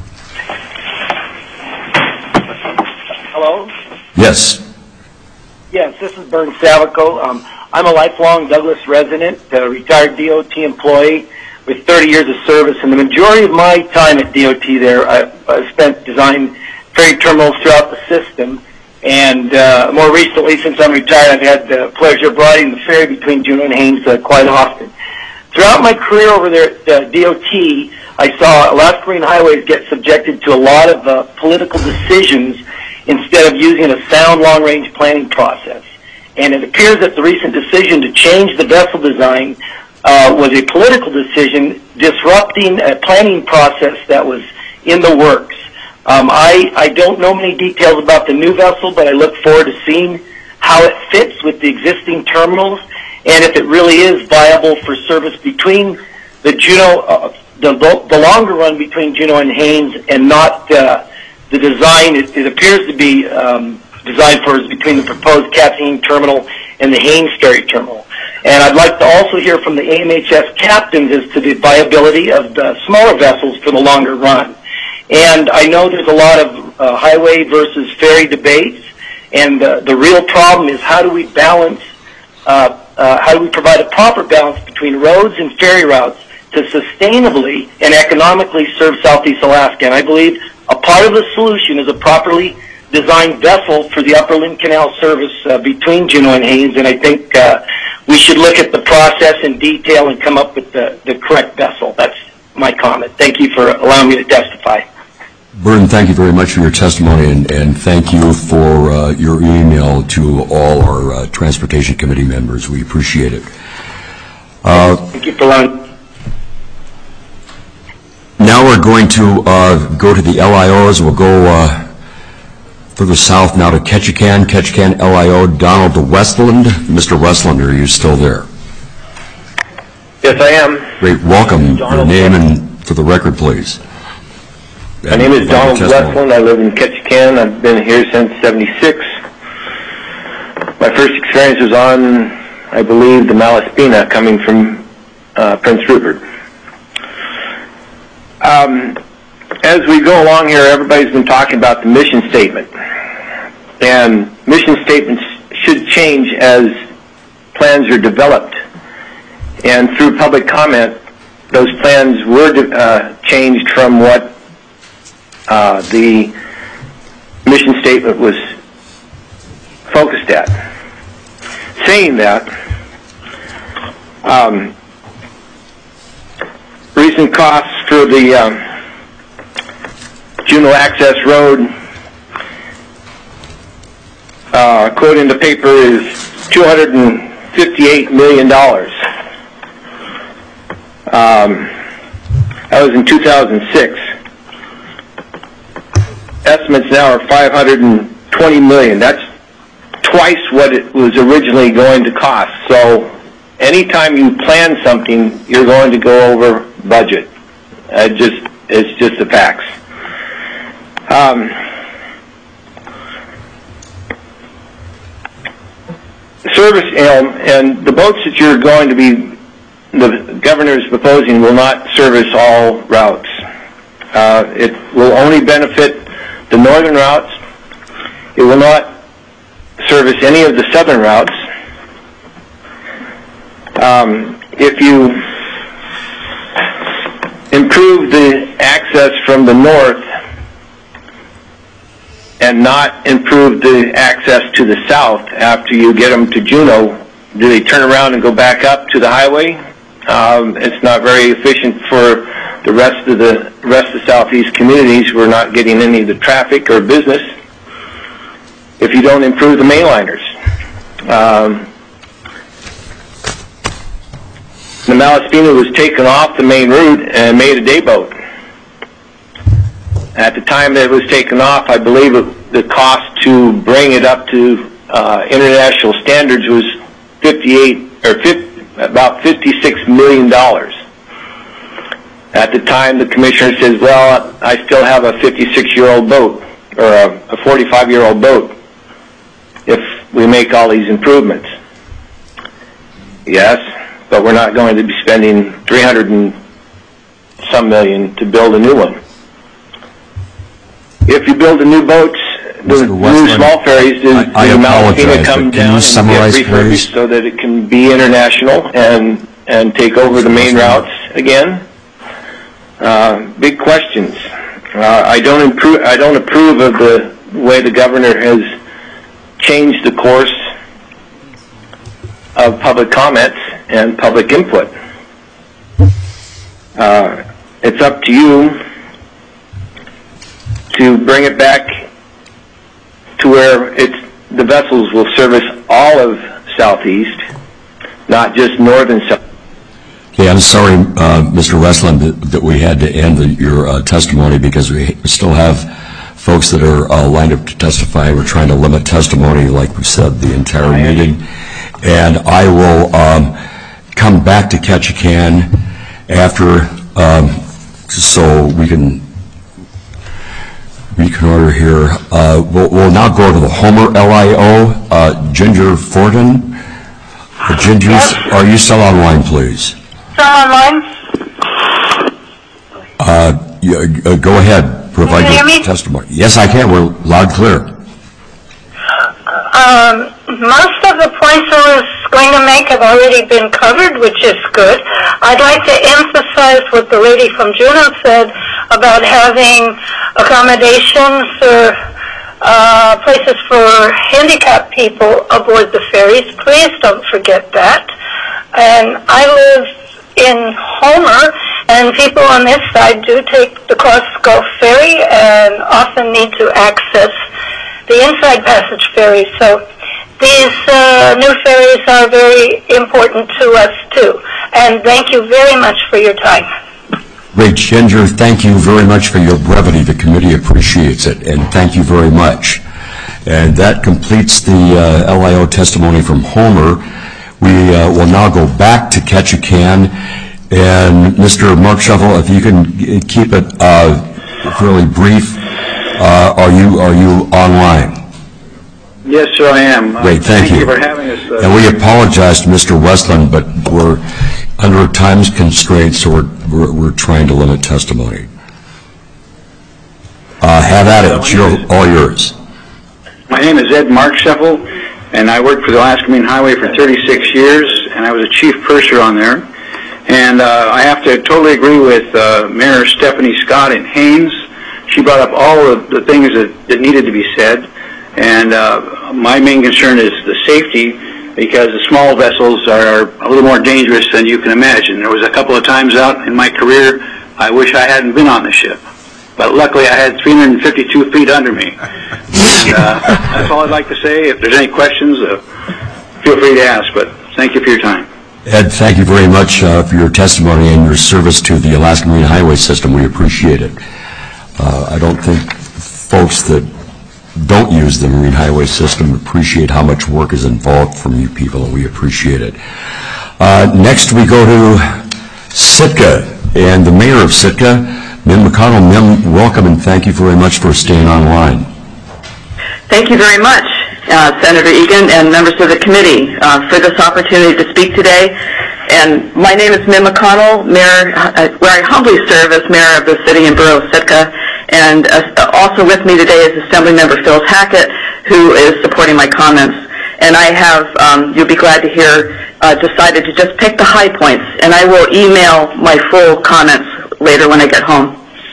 Hello? Yes. Yes, this is Bern Savico. Um, I'm a lifelong Douglas resident, a retired D O T employee with thirty years of service, and the majority of my time at D O T there, I, I spent designing ferry terminals throughout the system. And uh, more recently, since I'm retired, I've had the pleasure of riding the ferry between Juneau and Haines uh, quite often. Throughout my career over there at uh, D O T, I saw Alaska Marine Highways get subjected to a lot of uh, political decisions instead of using a sound long-range planning process. And it appears that the recent decision to change the vessel design uh, was a political decision disrupting a planning process that was in the works. Um, I, I don't know many details about the new vessel, but I look forward to seeing how it fits with the existing terminals, and if it really is viable for service between the Juneau, uh, the, the longer run between Juneau and Haines, and not uh, the design it, it appears to be um, designed for is between the proposed Kathleen terminal and the Haines Ferry terminal. And I'd like to also hear from the A M H S captains as to the viability of the smaller vessels for the longer run. And I know there's a lot of uh, highway versus ferry debates, and uh, the real problem is how do we balance, uh, uh, how do we provide a proper balance between roads and ferry routes to sustainably and economically serve Southeast Alaska. And I believe a part of the solution is a properly designed vessel for the Upper Lynn Canal service uh, between Juneau and Haines, and I think uh, we should look at the process in detail and come up with the, the correct vessel. That's my comment. Thank you for allowing me to testify. Burton, thank you very much for your testimony, and, and thank you for uh, your email to all our uh, Transportation Committee members. We appreciate it. Uh, thank you for allowing. Now we're going to uh, go to the L I Os. We'll go uh, further south now to Ketchikan. Ketchikan L I O, Donald de Westland. Mister Westland, are you still there? Yes, I am. Great. Welcome. Your name and for the record, please. My name is Donald Westland. I live in Ketchikan. I've been here since seventy-six. My first experience was on, I believe, the Malaspina coming from uh, Prince Rupert. Um, as we go along here, everybody's been talking about the mission statement. And mission statements should change as plans are developed. And through public comment, those plans were uh, changed from what uh, the mission statement was focused at. Saying that, um, recent costs for the um, Juneau Access Road, uh, quote in the paper, is two hundred fifty-eight million dollars. Um, that was in two thousand six. Estimates now are five hundred twenty million dollars. That's twice what it was originally going to cost. So anytime you plan something, you're going to go over budget. Uh, just it's just the facts. Um, service, you know, and the boats that you're going to be, the governor is proposing, will not service all routes. Uh, it will only benefit the northern routes. It will not service any of the southern routes. Um, if you improve the access from the north and not improve the access to the south after you get them to Juneau, do they turn around and go back up to the highway? Um, it's not very efficient for the rest of the rest of southeast communities. We're not getting any of the traffic or business if you don't improve the mainliners. Um, the Malaspina was taken off the main route and made a day boat. At the time that it was taken off, I believe it, the cost to bring it up to uh, international standards was fifty-eight or fifty, about fifty-six million dollars. At the time, the commissioner says, "Well, I still have a fifty-six-year-old boat or a, a forty-five-year-old boat if we make all these improvements." Yes, but we're not going to be spending three hundred and some million to build a new one. If you build the new boats, the new small ferries, the, I, I the Malaspina come down and summarize, get refurbished so that it can be international and and take over the main routes again. Uh, big questions. Uh, I don't improve. I don't approve of the way the governor has changed the course of public comments and public input. Uh, it's up to you to bring it back to where it's the vessels will service all of Southeast, not just northern South. Okay, I'm sorry, uh, Mister Westland, that, that we had to end the, your uh, testimony because we still have folks that are uh, lined up to testify. We're trying to limit testimony, like we said, the entire meeting. And I will um, come back to Ketchikan after, um, so we can reconnoiter here. Uh, we'll, we'll now go to the Homer L I O, uh, Ginger Fortin. Uh, Ginger, yes. Are you still online, please? Still online? Uh, yeah, uh, go ahead. Provide can you your hear me? testimony. Yes, I can. We're loud and clear. Um, most of the points I was going to make have already been covered, which is good. I'd like to emphasize what the lady from Juneau said about having accommodations or uh, places for handicapped people aboard the ferries. Please don't forget that. And I live in Homer, and people on this side do take the Cross Gulf Ferry and often need to access the Inside Passage ferry. So these uh, new ferries are very important to us too. And thank you very much for your time. Great, Ginger. Thank you very much for your brevity. The committee appreciates it, and thank you very much. And that completes the uh, L I O testimony from Homer. We uh, will now go back to Ketchikan. And Mister Mark Shuffle, if you can keep it uh, fairly brief, uh, are you are you online? Yes, sir, I am. Great, thank, thank you. you for having us. Uh, and we apologize to Mister Westland, but we're under time constraints, so we're, we're, we're trying to limit testimony. Uh, have at it. It's your, all yours. My name is Ed Mark Shuffle, and I worked for the Alaska Marine Highway for thirty-six years, and I was a chief purser on there. And uh, I have to totally agree with uh, Mayor Stephanie Scott in Haines. She brought up all of the things that, that needed to be said. And uh, my main concern is the safety, because the small vessels are a little more dangerous than you can imagine. There was a couple of times out in my career I wish I hadn't been on the ship. But luckily I had three hundred fifty-two feet under me. And uh, that's all I'd like to say. If there's any questions, uh, feel free to ask. But thank you for your time. Ed, thank you very much uh, for your testimony and your service to the Alaska Marine Highway System. We appreciate it. Uh, I don't think folks that don't use the Marine Highway System appreciate how much work is involved from you people, and we appreciate it. Uh, next we go to Sitka, and the mayor of Sitka, Mim McConnell. Mim, welcome, and thank you very much for staying online. Thank you very much, uh, Senator Egan and members of the committee, uh, for this opportunity to speak today. And my name is Mim McConnell, mayor, uh, where I humbly serve as mayor of the city and borough of Sitka. And uh, also with me today is Assemblymember Phyllis Hackett, who is supporting my comments. And I have, um, you'll be glad to hear, uh, decided to just pick the high points, and I will email my full comments later when I get home.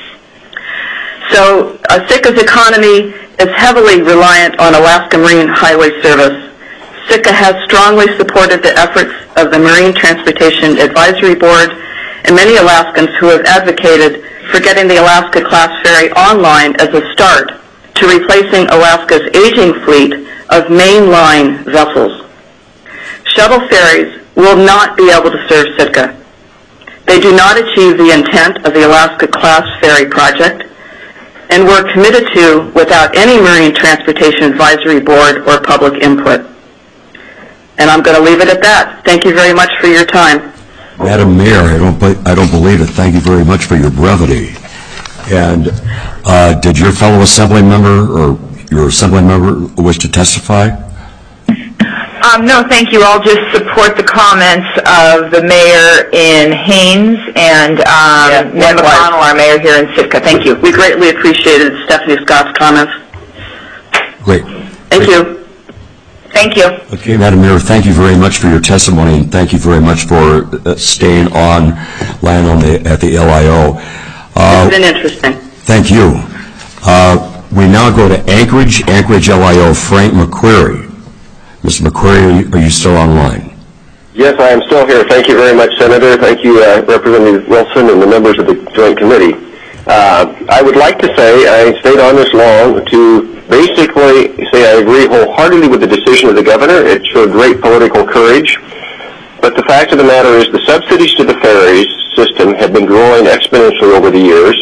So uh, Sitka's economy is heavily reliant on Alaska Marine Highway Service. Sitka has strongly supported the efforts of the Marine Transportation Advisory Board and many Alaskans who have advocated for getting the Alaska Class Ferry online as a start to replacing Alaska's aging fleet of mainline vessels. Shuttle ferries will not be able to serve Sitka. They do not achieve the intent of the Alaska Class Ferry project and were committed to without any Marine Transportation Advisory Board or public input. And I'm going to leave it at that. Thank you very much for your time. Madam Mayor, I don't, I don't believe it. Thank you very much for your brevity. And uh, did your fellow assembly member or your assembly member wish to testify? Um, no, thank you. I'll just support the comments of the mayor in Haines and um, yeah, Mim McConnell, our mayor here in Sitka. Thank you. We greatly appreciated Stephanie Scott's comments. Great. Thank Great. you. Thank you. Okay, Madam Mayor, thank you very much for your testimony, and thank you very much for uh, staying on line on the, at the L I O. Uh, it's been interesting. Thank you. Uh, we now go to Anchorage, Anchorage L I O, Frank McQuarrie. Mister McQuarrie, are you still online? Yes, I am still here. Thank you very much, Senator. Thank you, uh, Representative Wilson and the members of the Joint Committee. Uh, I would like to say I stayed on this long to basically say I agree wholeheartedly with the decision of the governor. It showed great political courage. But the fact of the matter is the subsidies to the ferries system have been growing exponentially over the years.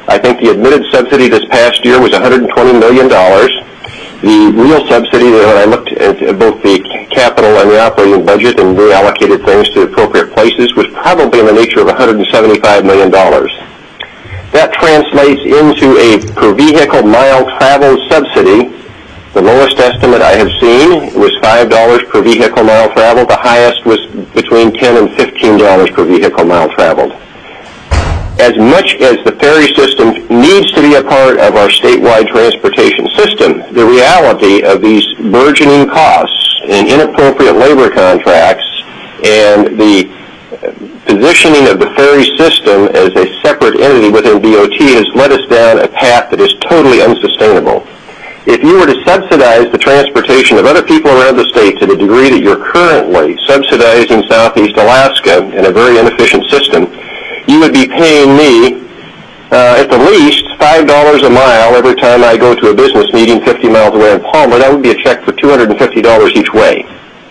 I think the admitted subsidy this past year was one hundred twenty million dollars. The real subsidy, when I looked at both the capital and the operating budget and reallocated things to appropriate places, was probably in the nature of one hundred seventy-five million dollars. That translates into a per vehicle mile traveled subsidy. The lowest estimate I have seen was five dollars per vehicle mile traveled. The highest was between ten and fifteen dollars per vehicle mile traveled. As much as the ferry system needs to be a part of our statewide transportation system, the reality of these burgeoning costs and inappropriate labor contracts and the positioning of the ferry system as a separate entity within D O T has led us down a path that is totally unsustainable. If you were to subsidize the transportation of other people around the state to the degree that you're currently subsidizing Southeast Alaska in a very inefficient system, you would be paying me uh, at the least five dollars a mile every time I go to a business meeting fifty miles away in Palmer. That would be a check for two hundred fifty dollars each way.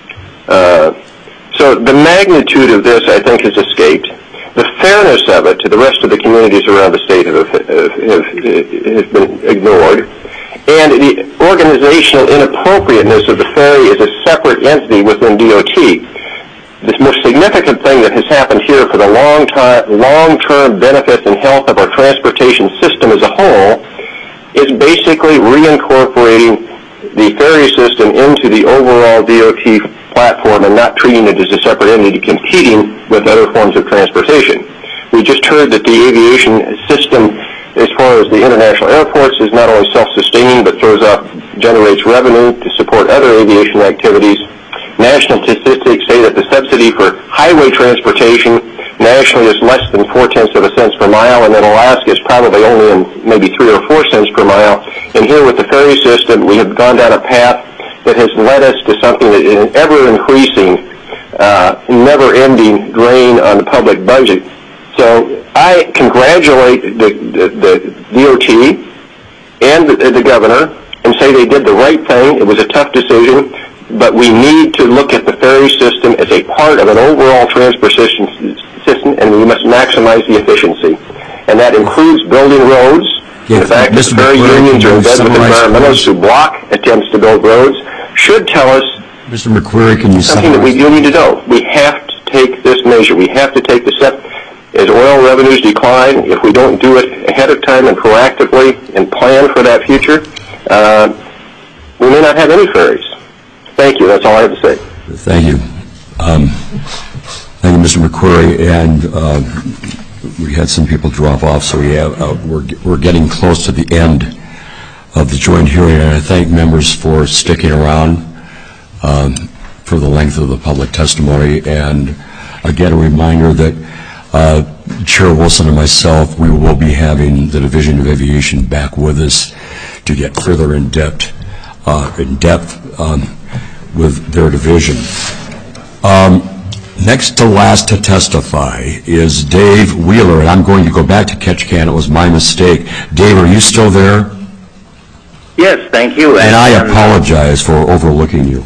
Uh, so the magnitude of this, I think, has escaped. The fairness of it to the rest of the communities around the state have, have, have, have been ignored. And the organizational inappropriateness of the ferry as a separate entity within D O T. The most significant thing that has happened here for the long time, long-term benefits and health of our transportation system as a whole is basically reincorporating the ferry system into the overall D O T platform and not treating it as a separate entity competing with other forms of transportation. We just heard that the aviation system, as far as the international airports, is not only self-sustaining but throws off, generates revenue to support other aviation activities. National statistics say that the subsidy for highway transportation nationally is less than four-tenths of a cents per mile, and in Alaska is probably only in maybe three or four cents per mile. And here with the ferry system, we have gone down a path that has led us to something that is an ever-increasing, uh, never-ending drain on the public budget. So I congratulate the, the, the D O T and the, the governor and say they did the right thing. It was a tough decision. But we need to look at the ferry system as a part of an overall transportation system, and we must maximize the efficiency. And that includes building roads. Yeah, the fact that Mister ferry McClure, unions are in bed with environmentalists who block attempts to build roads should tell us Mister McQuarrie, can you something that we do need to know. We have to take this measure. We have to take the step. As oil revenues decline, if we don't do it ahead of time and proactively and plan for that future, uh, we may not have any ferries. Thank you. That's all I have to say. Thank you. Um, thank you, Mister McQuarrie. And uh, we had some people drop off, so we have, uh, we're, we're getting close to the end of the joint hearing. And I thank members for sticking around um, for the length of the public testimony. And again, a reminder that uh, Chair Wilson and myself, we will be having the Division of Aviation back with us to get further in depth, uh, in depth. Um, with their division. Um, next to last to testify is Dave Wheeler, and I'm going to go back to Ketchikan. It was my mistake. Dave, are you still there? Yes, thank you. And, and I apologize for overlooking you.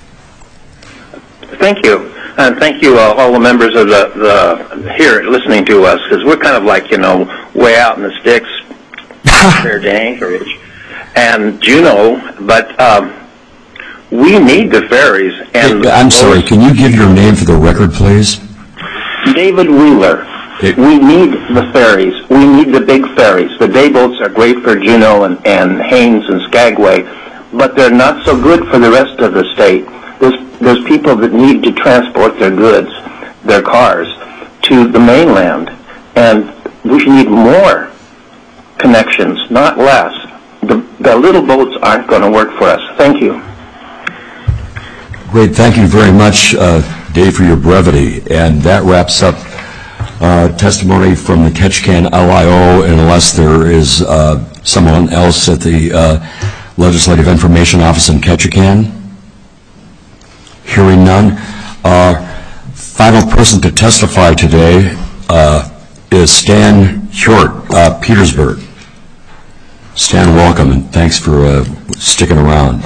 Thank you. And thank you, uh, all the members of the, the here listening to us, because we're kind of like, you know, way out in the sticks compared to Anchorage and Juneau, but um, we need the ferries. And hey, I'm sorry, can you give your name for the record, please? David Wheeler. It, we need the ferries. We need the big ferries. The day boats are great for Juneau and, and Haines and Skagway, but they're not so good for the rest of the state. There's, there's people that need to transport their goods, their cars, to the mainland, and we need more connections, not less. The, the little boats aren't going to work for us. Thank you. Great. Thank you very much, uh, Dave, for your brevity. And that wraps up uh, testimony from the Ketchikan L I O, unless there is uh, someone else at the uh, Legislative Information Office in Ketchikan. Hearing none. Uh, final person to testify today uh, is Stan Hjort, uh, Petersburg. Stan, welcome, and thanks for uh, sticking around.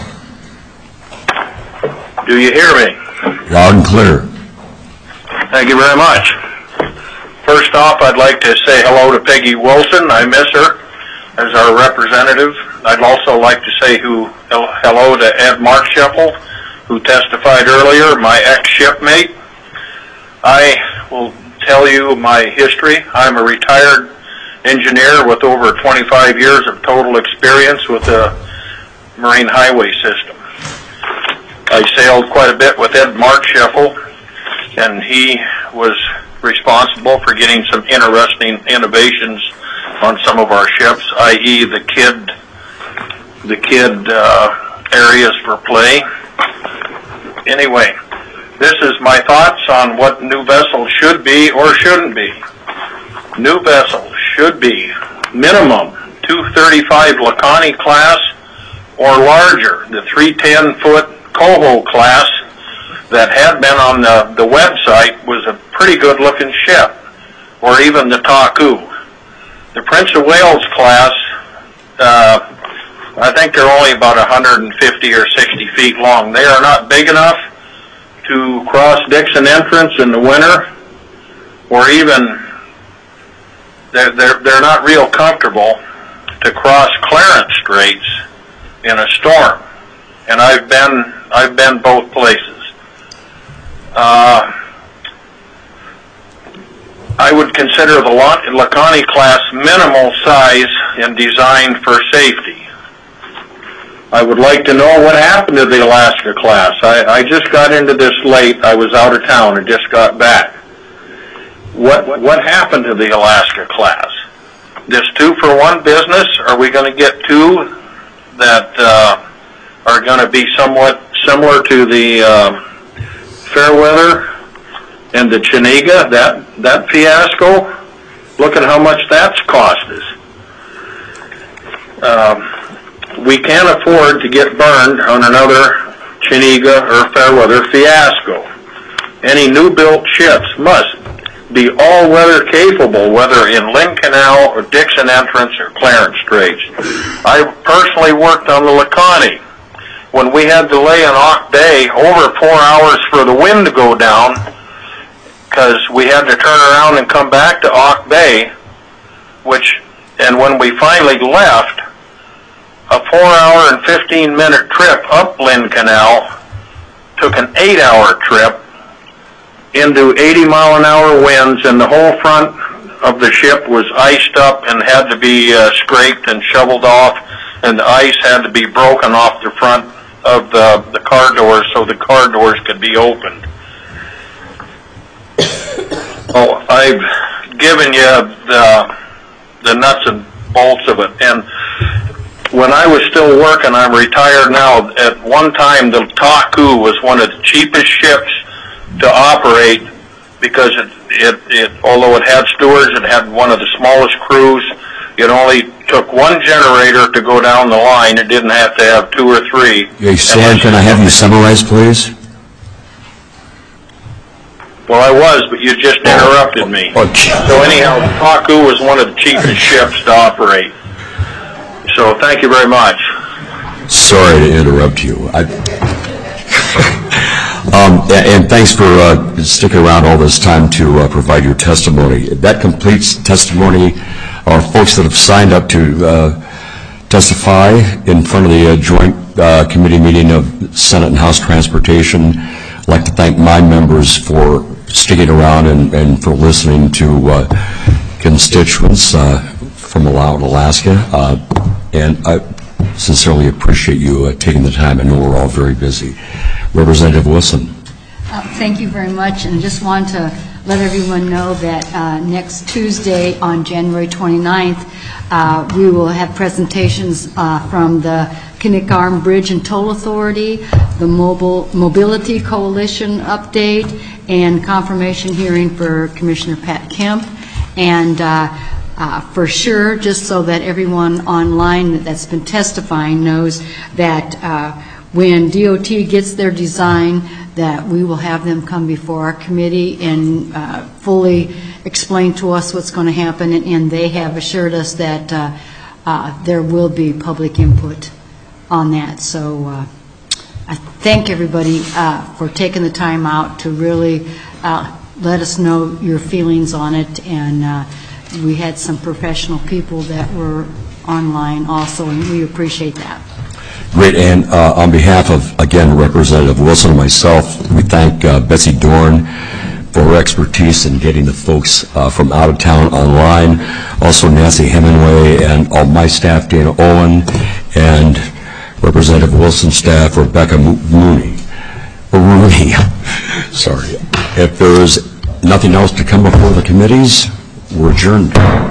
Do you hear me? Loud and clear. Thank you very much. First off, I'd like to say hello to Peggy Wilson. I miss her as our representative. I'd also like to say who, hello to Ed Markscheffel, who testified earlier, my ex-shipmate. I will tell you my history. I'm a retired engineer with over twenty-five years of total experience with the Marine Highway System. I sailed quite a bit with Ed Markscheffel, and he was responsible for getting some interesting innovations on some of our ships, that is the kid, the kid uh, areas for play. Anyway, this is my thoughts on what new vessels should be or shouldn't be. New vessels should be minimum two thirty-five Laconii class or larger. The three ten foot Coho class that had been on the, the website was a pretty good looking ship, or even the Taku. The Prince of Wales class, uh, I think they're only about one hundred fifty or sixty feet long. They are not big enough to cross Dixon Entrance in the winter, or even, they're, they're, they're not real comfortable to cross Clarence Straits in a storm. And I've been, I've been both places. Uh, I would consider the Laconii class minimal size and designed for safety. I would like to know what happened to the Alaska class. I, I just got into this late. I was out of town and just got back. What what happened to the Alaska class? This two for one business? Are we going to get two that uh, are going to be somewhat similar to the uh, Fairweather and the Chenega? That that fiasco. Look at how much that's cost us. Um, we can't afford to get burned on another Chenega or Fairweather fiasco. Any new built ships must be all-weather capable, whether in Lynn Canal or Dixon Entrance or Clarence Straits. I personally worked on the Laconii. When we had to lay in Auk Bay over four hours for the wind to go down, because we had to turn around and come back to Auk Bay, which, and when we finally left, a four hour and fifteen minute trip up Lynn Canal took an eight hour trip into eighty mile an hour winds, and the whole front of the ship was iced up and had to be uh, scraped and shoveled off, and the ice had to be broken off the front of the, the car doors so the car doors could be opened. Oh, I've given you the, the nuts and bolts of it, and when I was still working, I'm retired now, at one time the Taku was one of the cheapest ships to operate because it, it, it, although it had stewards, it had one of the smallest crews. It only took one generator to go down the line. It didn't have to have two or three. Hey, Sam, can I have you summarize, please? Well, I was, but you just interrupted me. So anyhow, the Taku was one of the cheapest ships to operate. So thank you very much. Sorry to interrupt you. I, um, and thanks for uh, sticking around all this time to uh, provide your testimony. That completes testimony. Our folks that have signed up to uh, testify in front of the uh, joint uh, committee meeting of Senate and House Transportation. I'd like to thank my members for sticking around and, and for listening to uh, constituents uh, from Alaska. Uh, and I sincerely appreciate you uh, taking the time. I know we're all very busy. Representative Wilson. Uh, thank you very much, and just want to let everyone know that uh, next Tuesday on January twenty-ninth, uh, we will have presentations uh, from the Kinnick Bridge and Toll Authority, the Mobile Mobility Coalition update, and confirmation hearing for Commissioner Pat Kemp. And uh, uh, for sure, just so that everyone online that's been testifying knows that uh, when D O T gets their design, that we will have them come before our committee and uh, fully explain to us what's going to happen, and, and they have assured us that uh, uh, there will be public input on that. So uh, I thank everybody uh, for taking the time out to really uh, let us know your feelings on it, and uh, we had some professional people that were online also, and we appreciate that. Great, and uh, on behalf of, again, Representative Wilson and myself, we thank uh, Betsy Dorn for her expertise in getting the folks uh, from out of town online, also Nancy Hemingway and all my staff, Dana Owen, and Representative Wilson's staff, Rebecca Mooney. Or Rooney. Sorry. If there is nothing else to come before the committees, we're adjourned.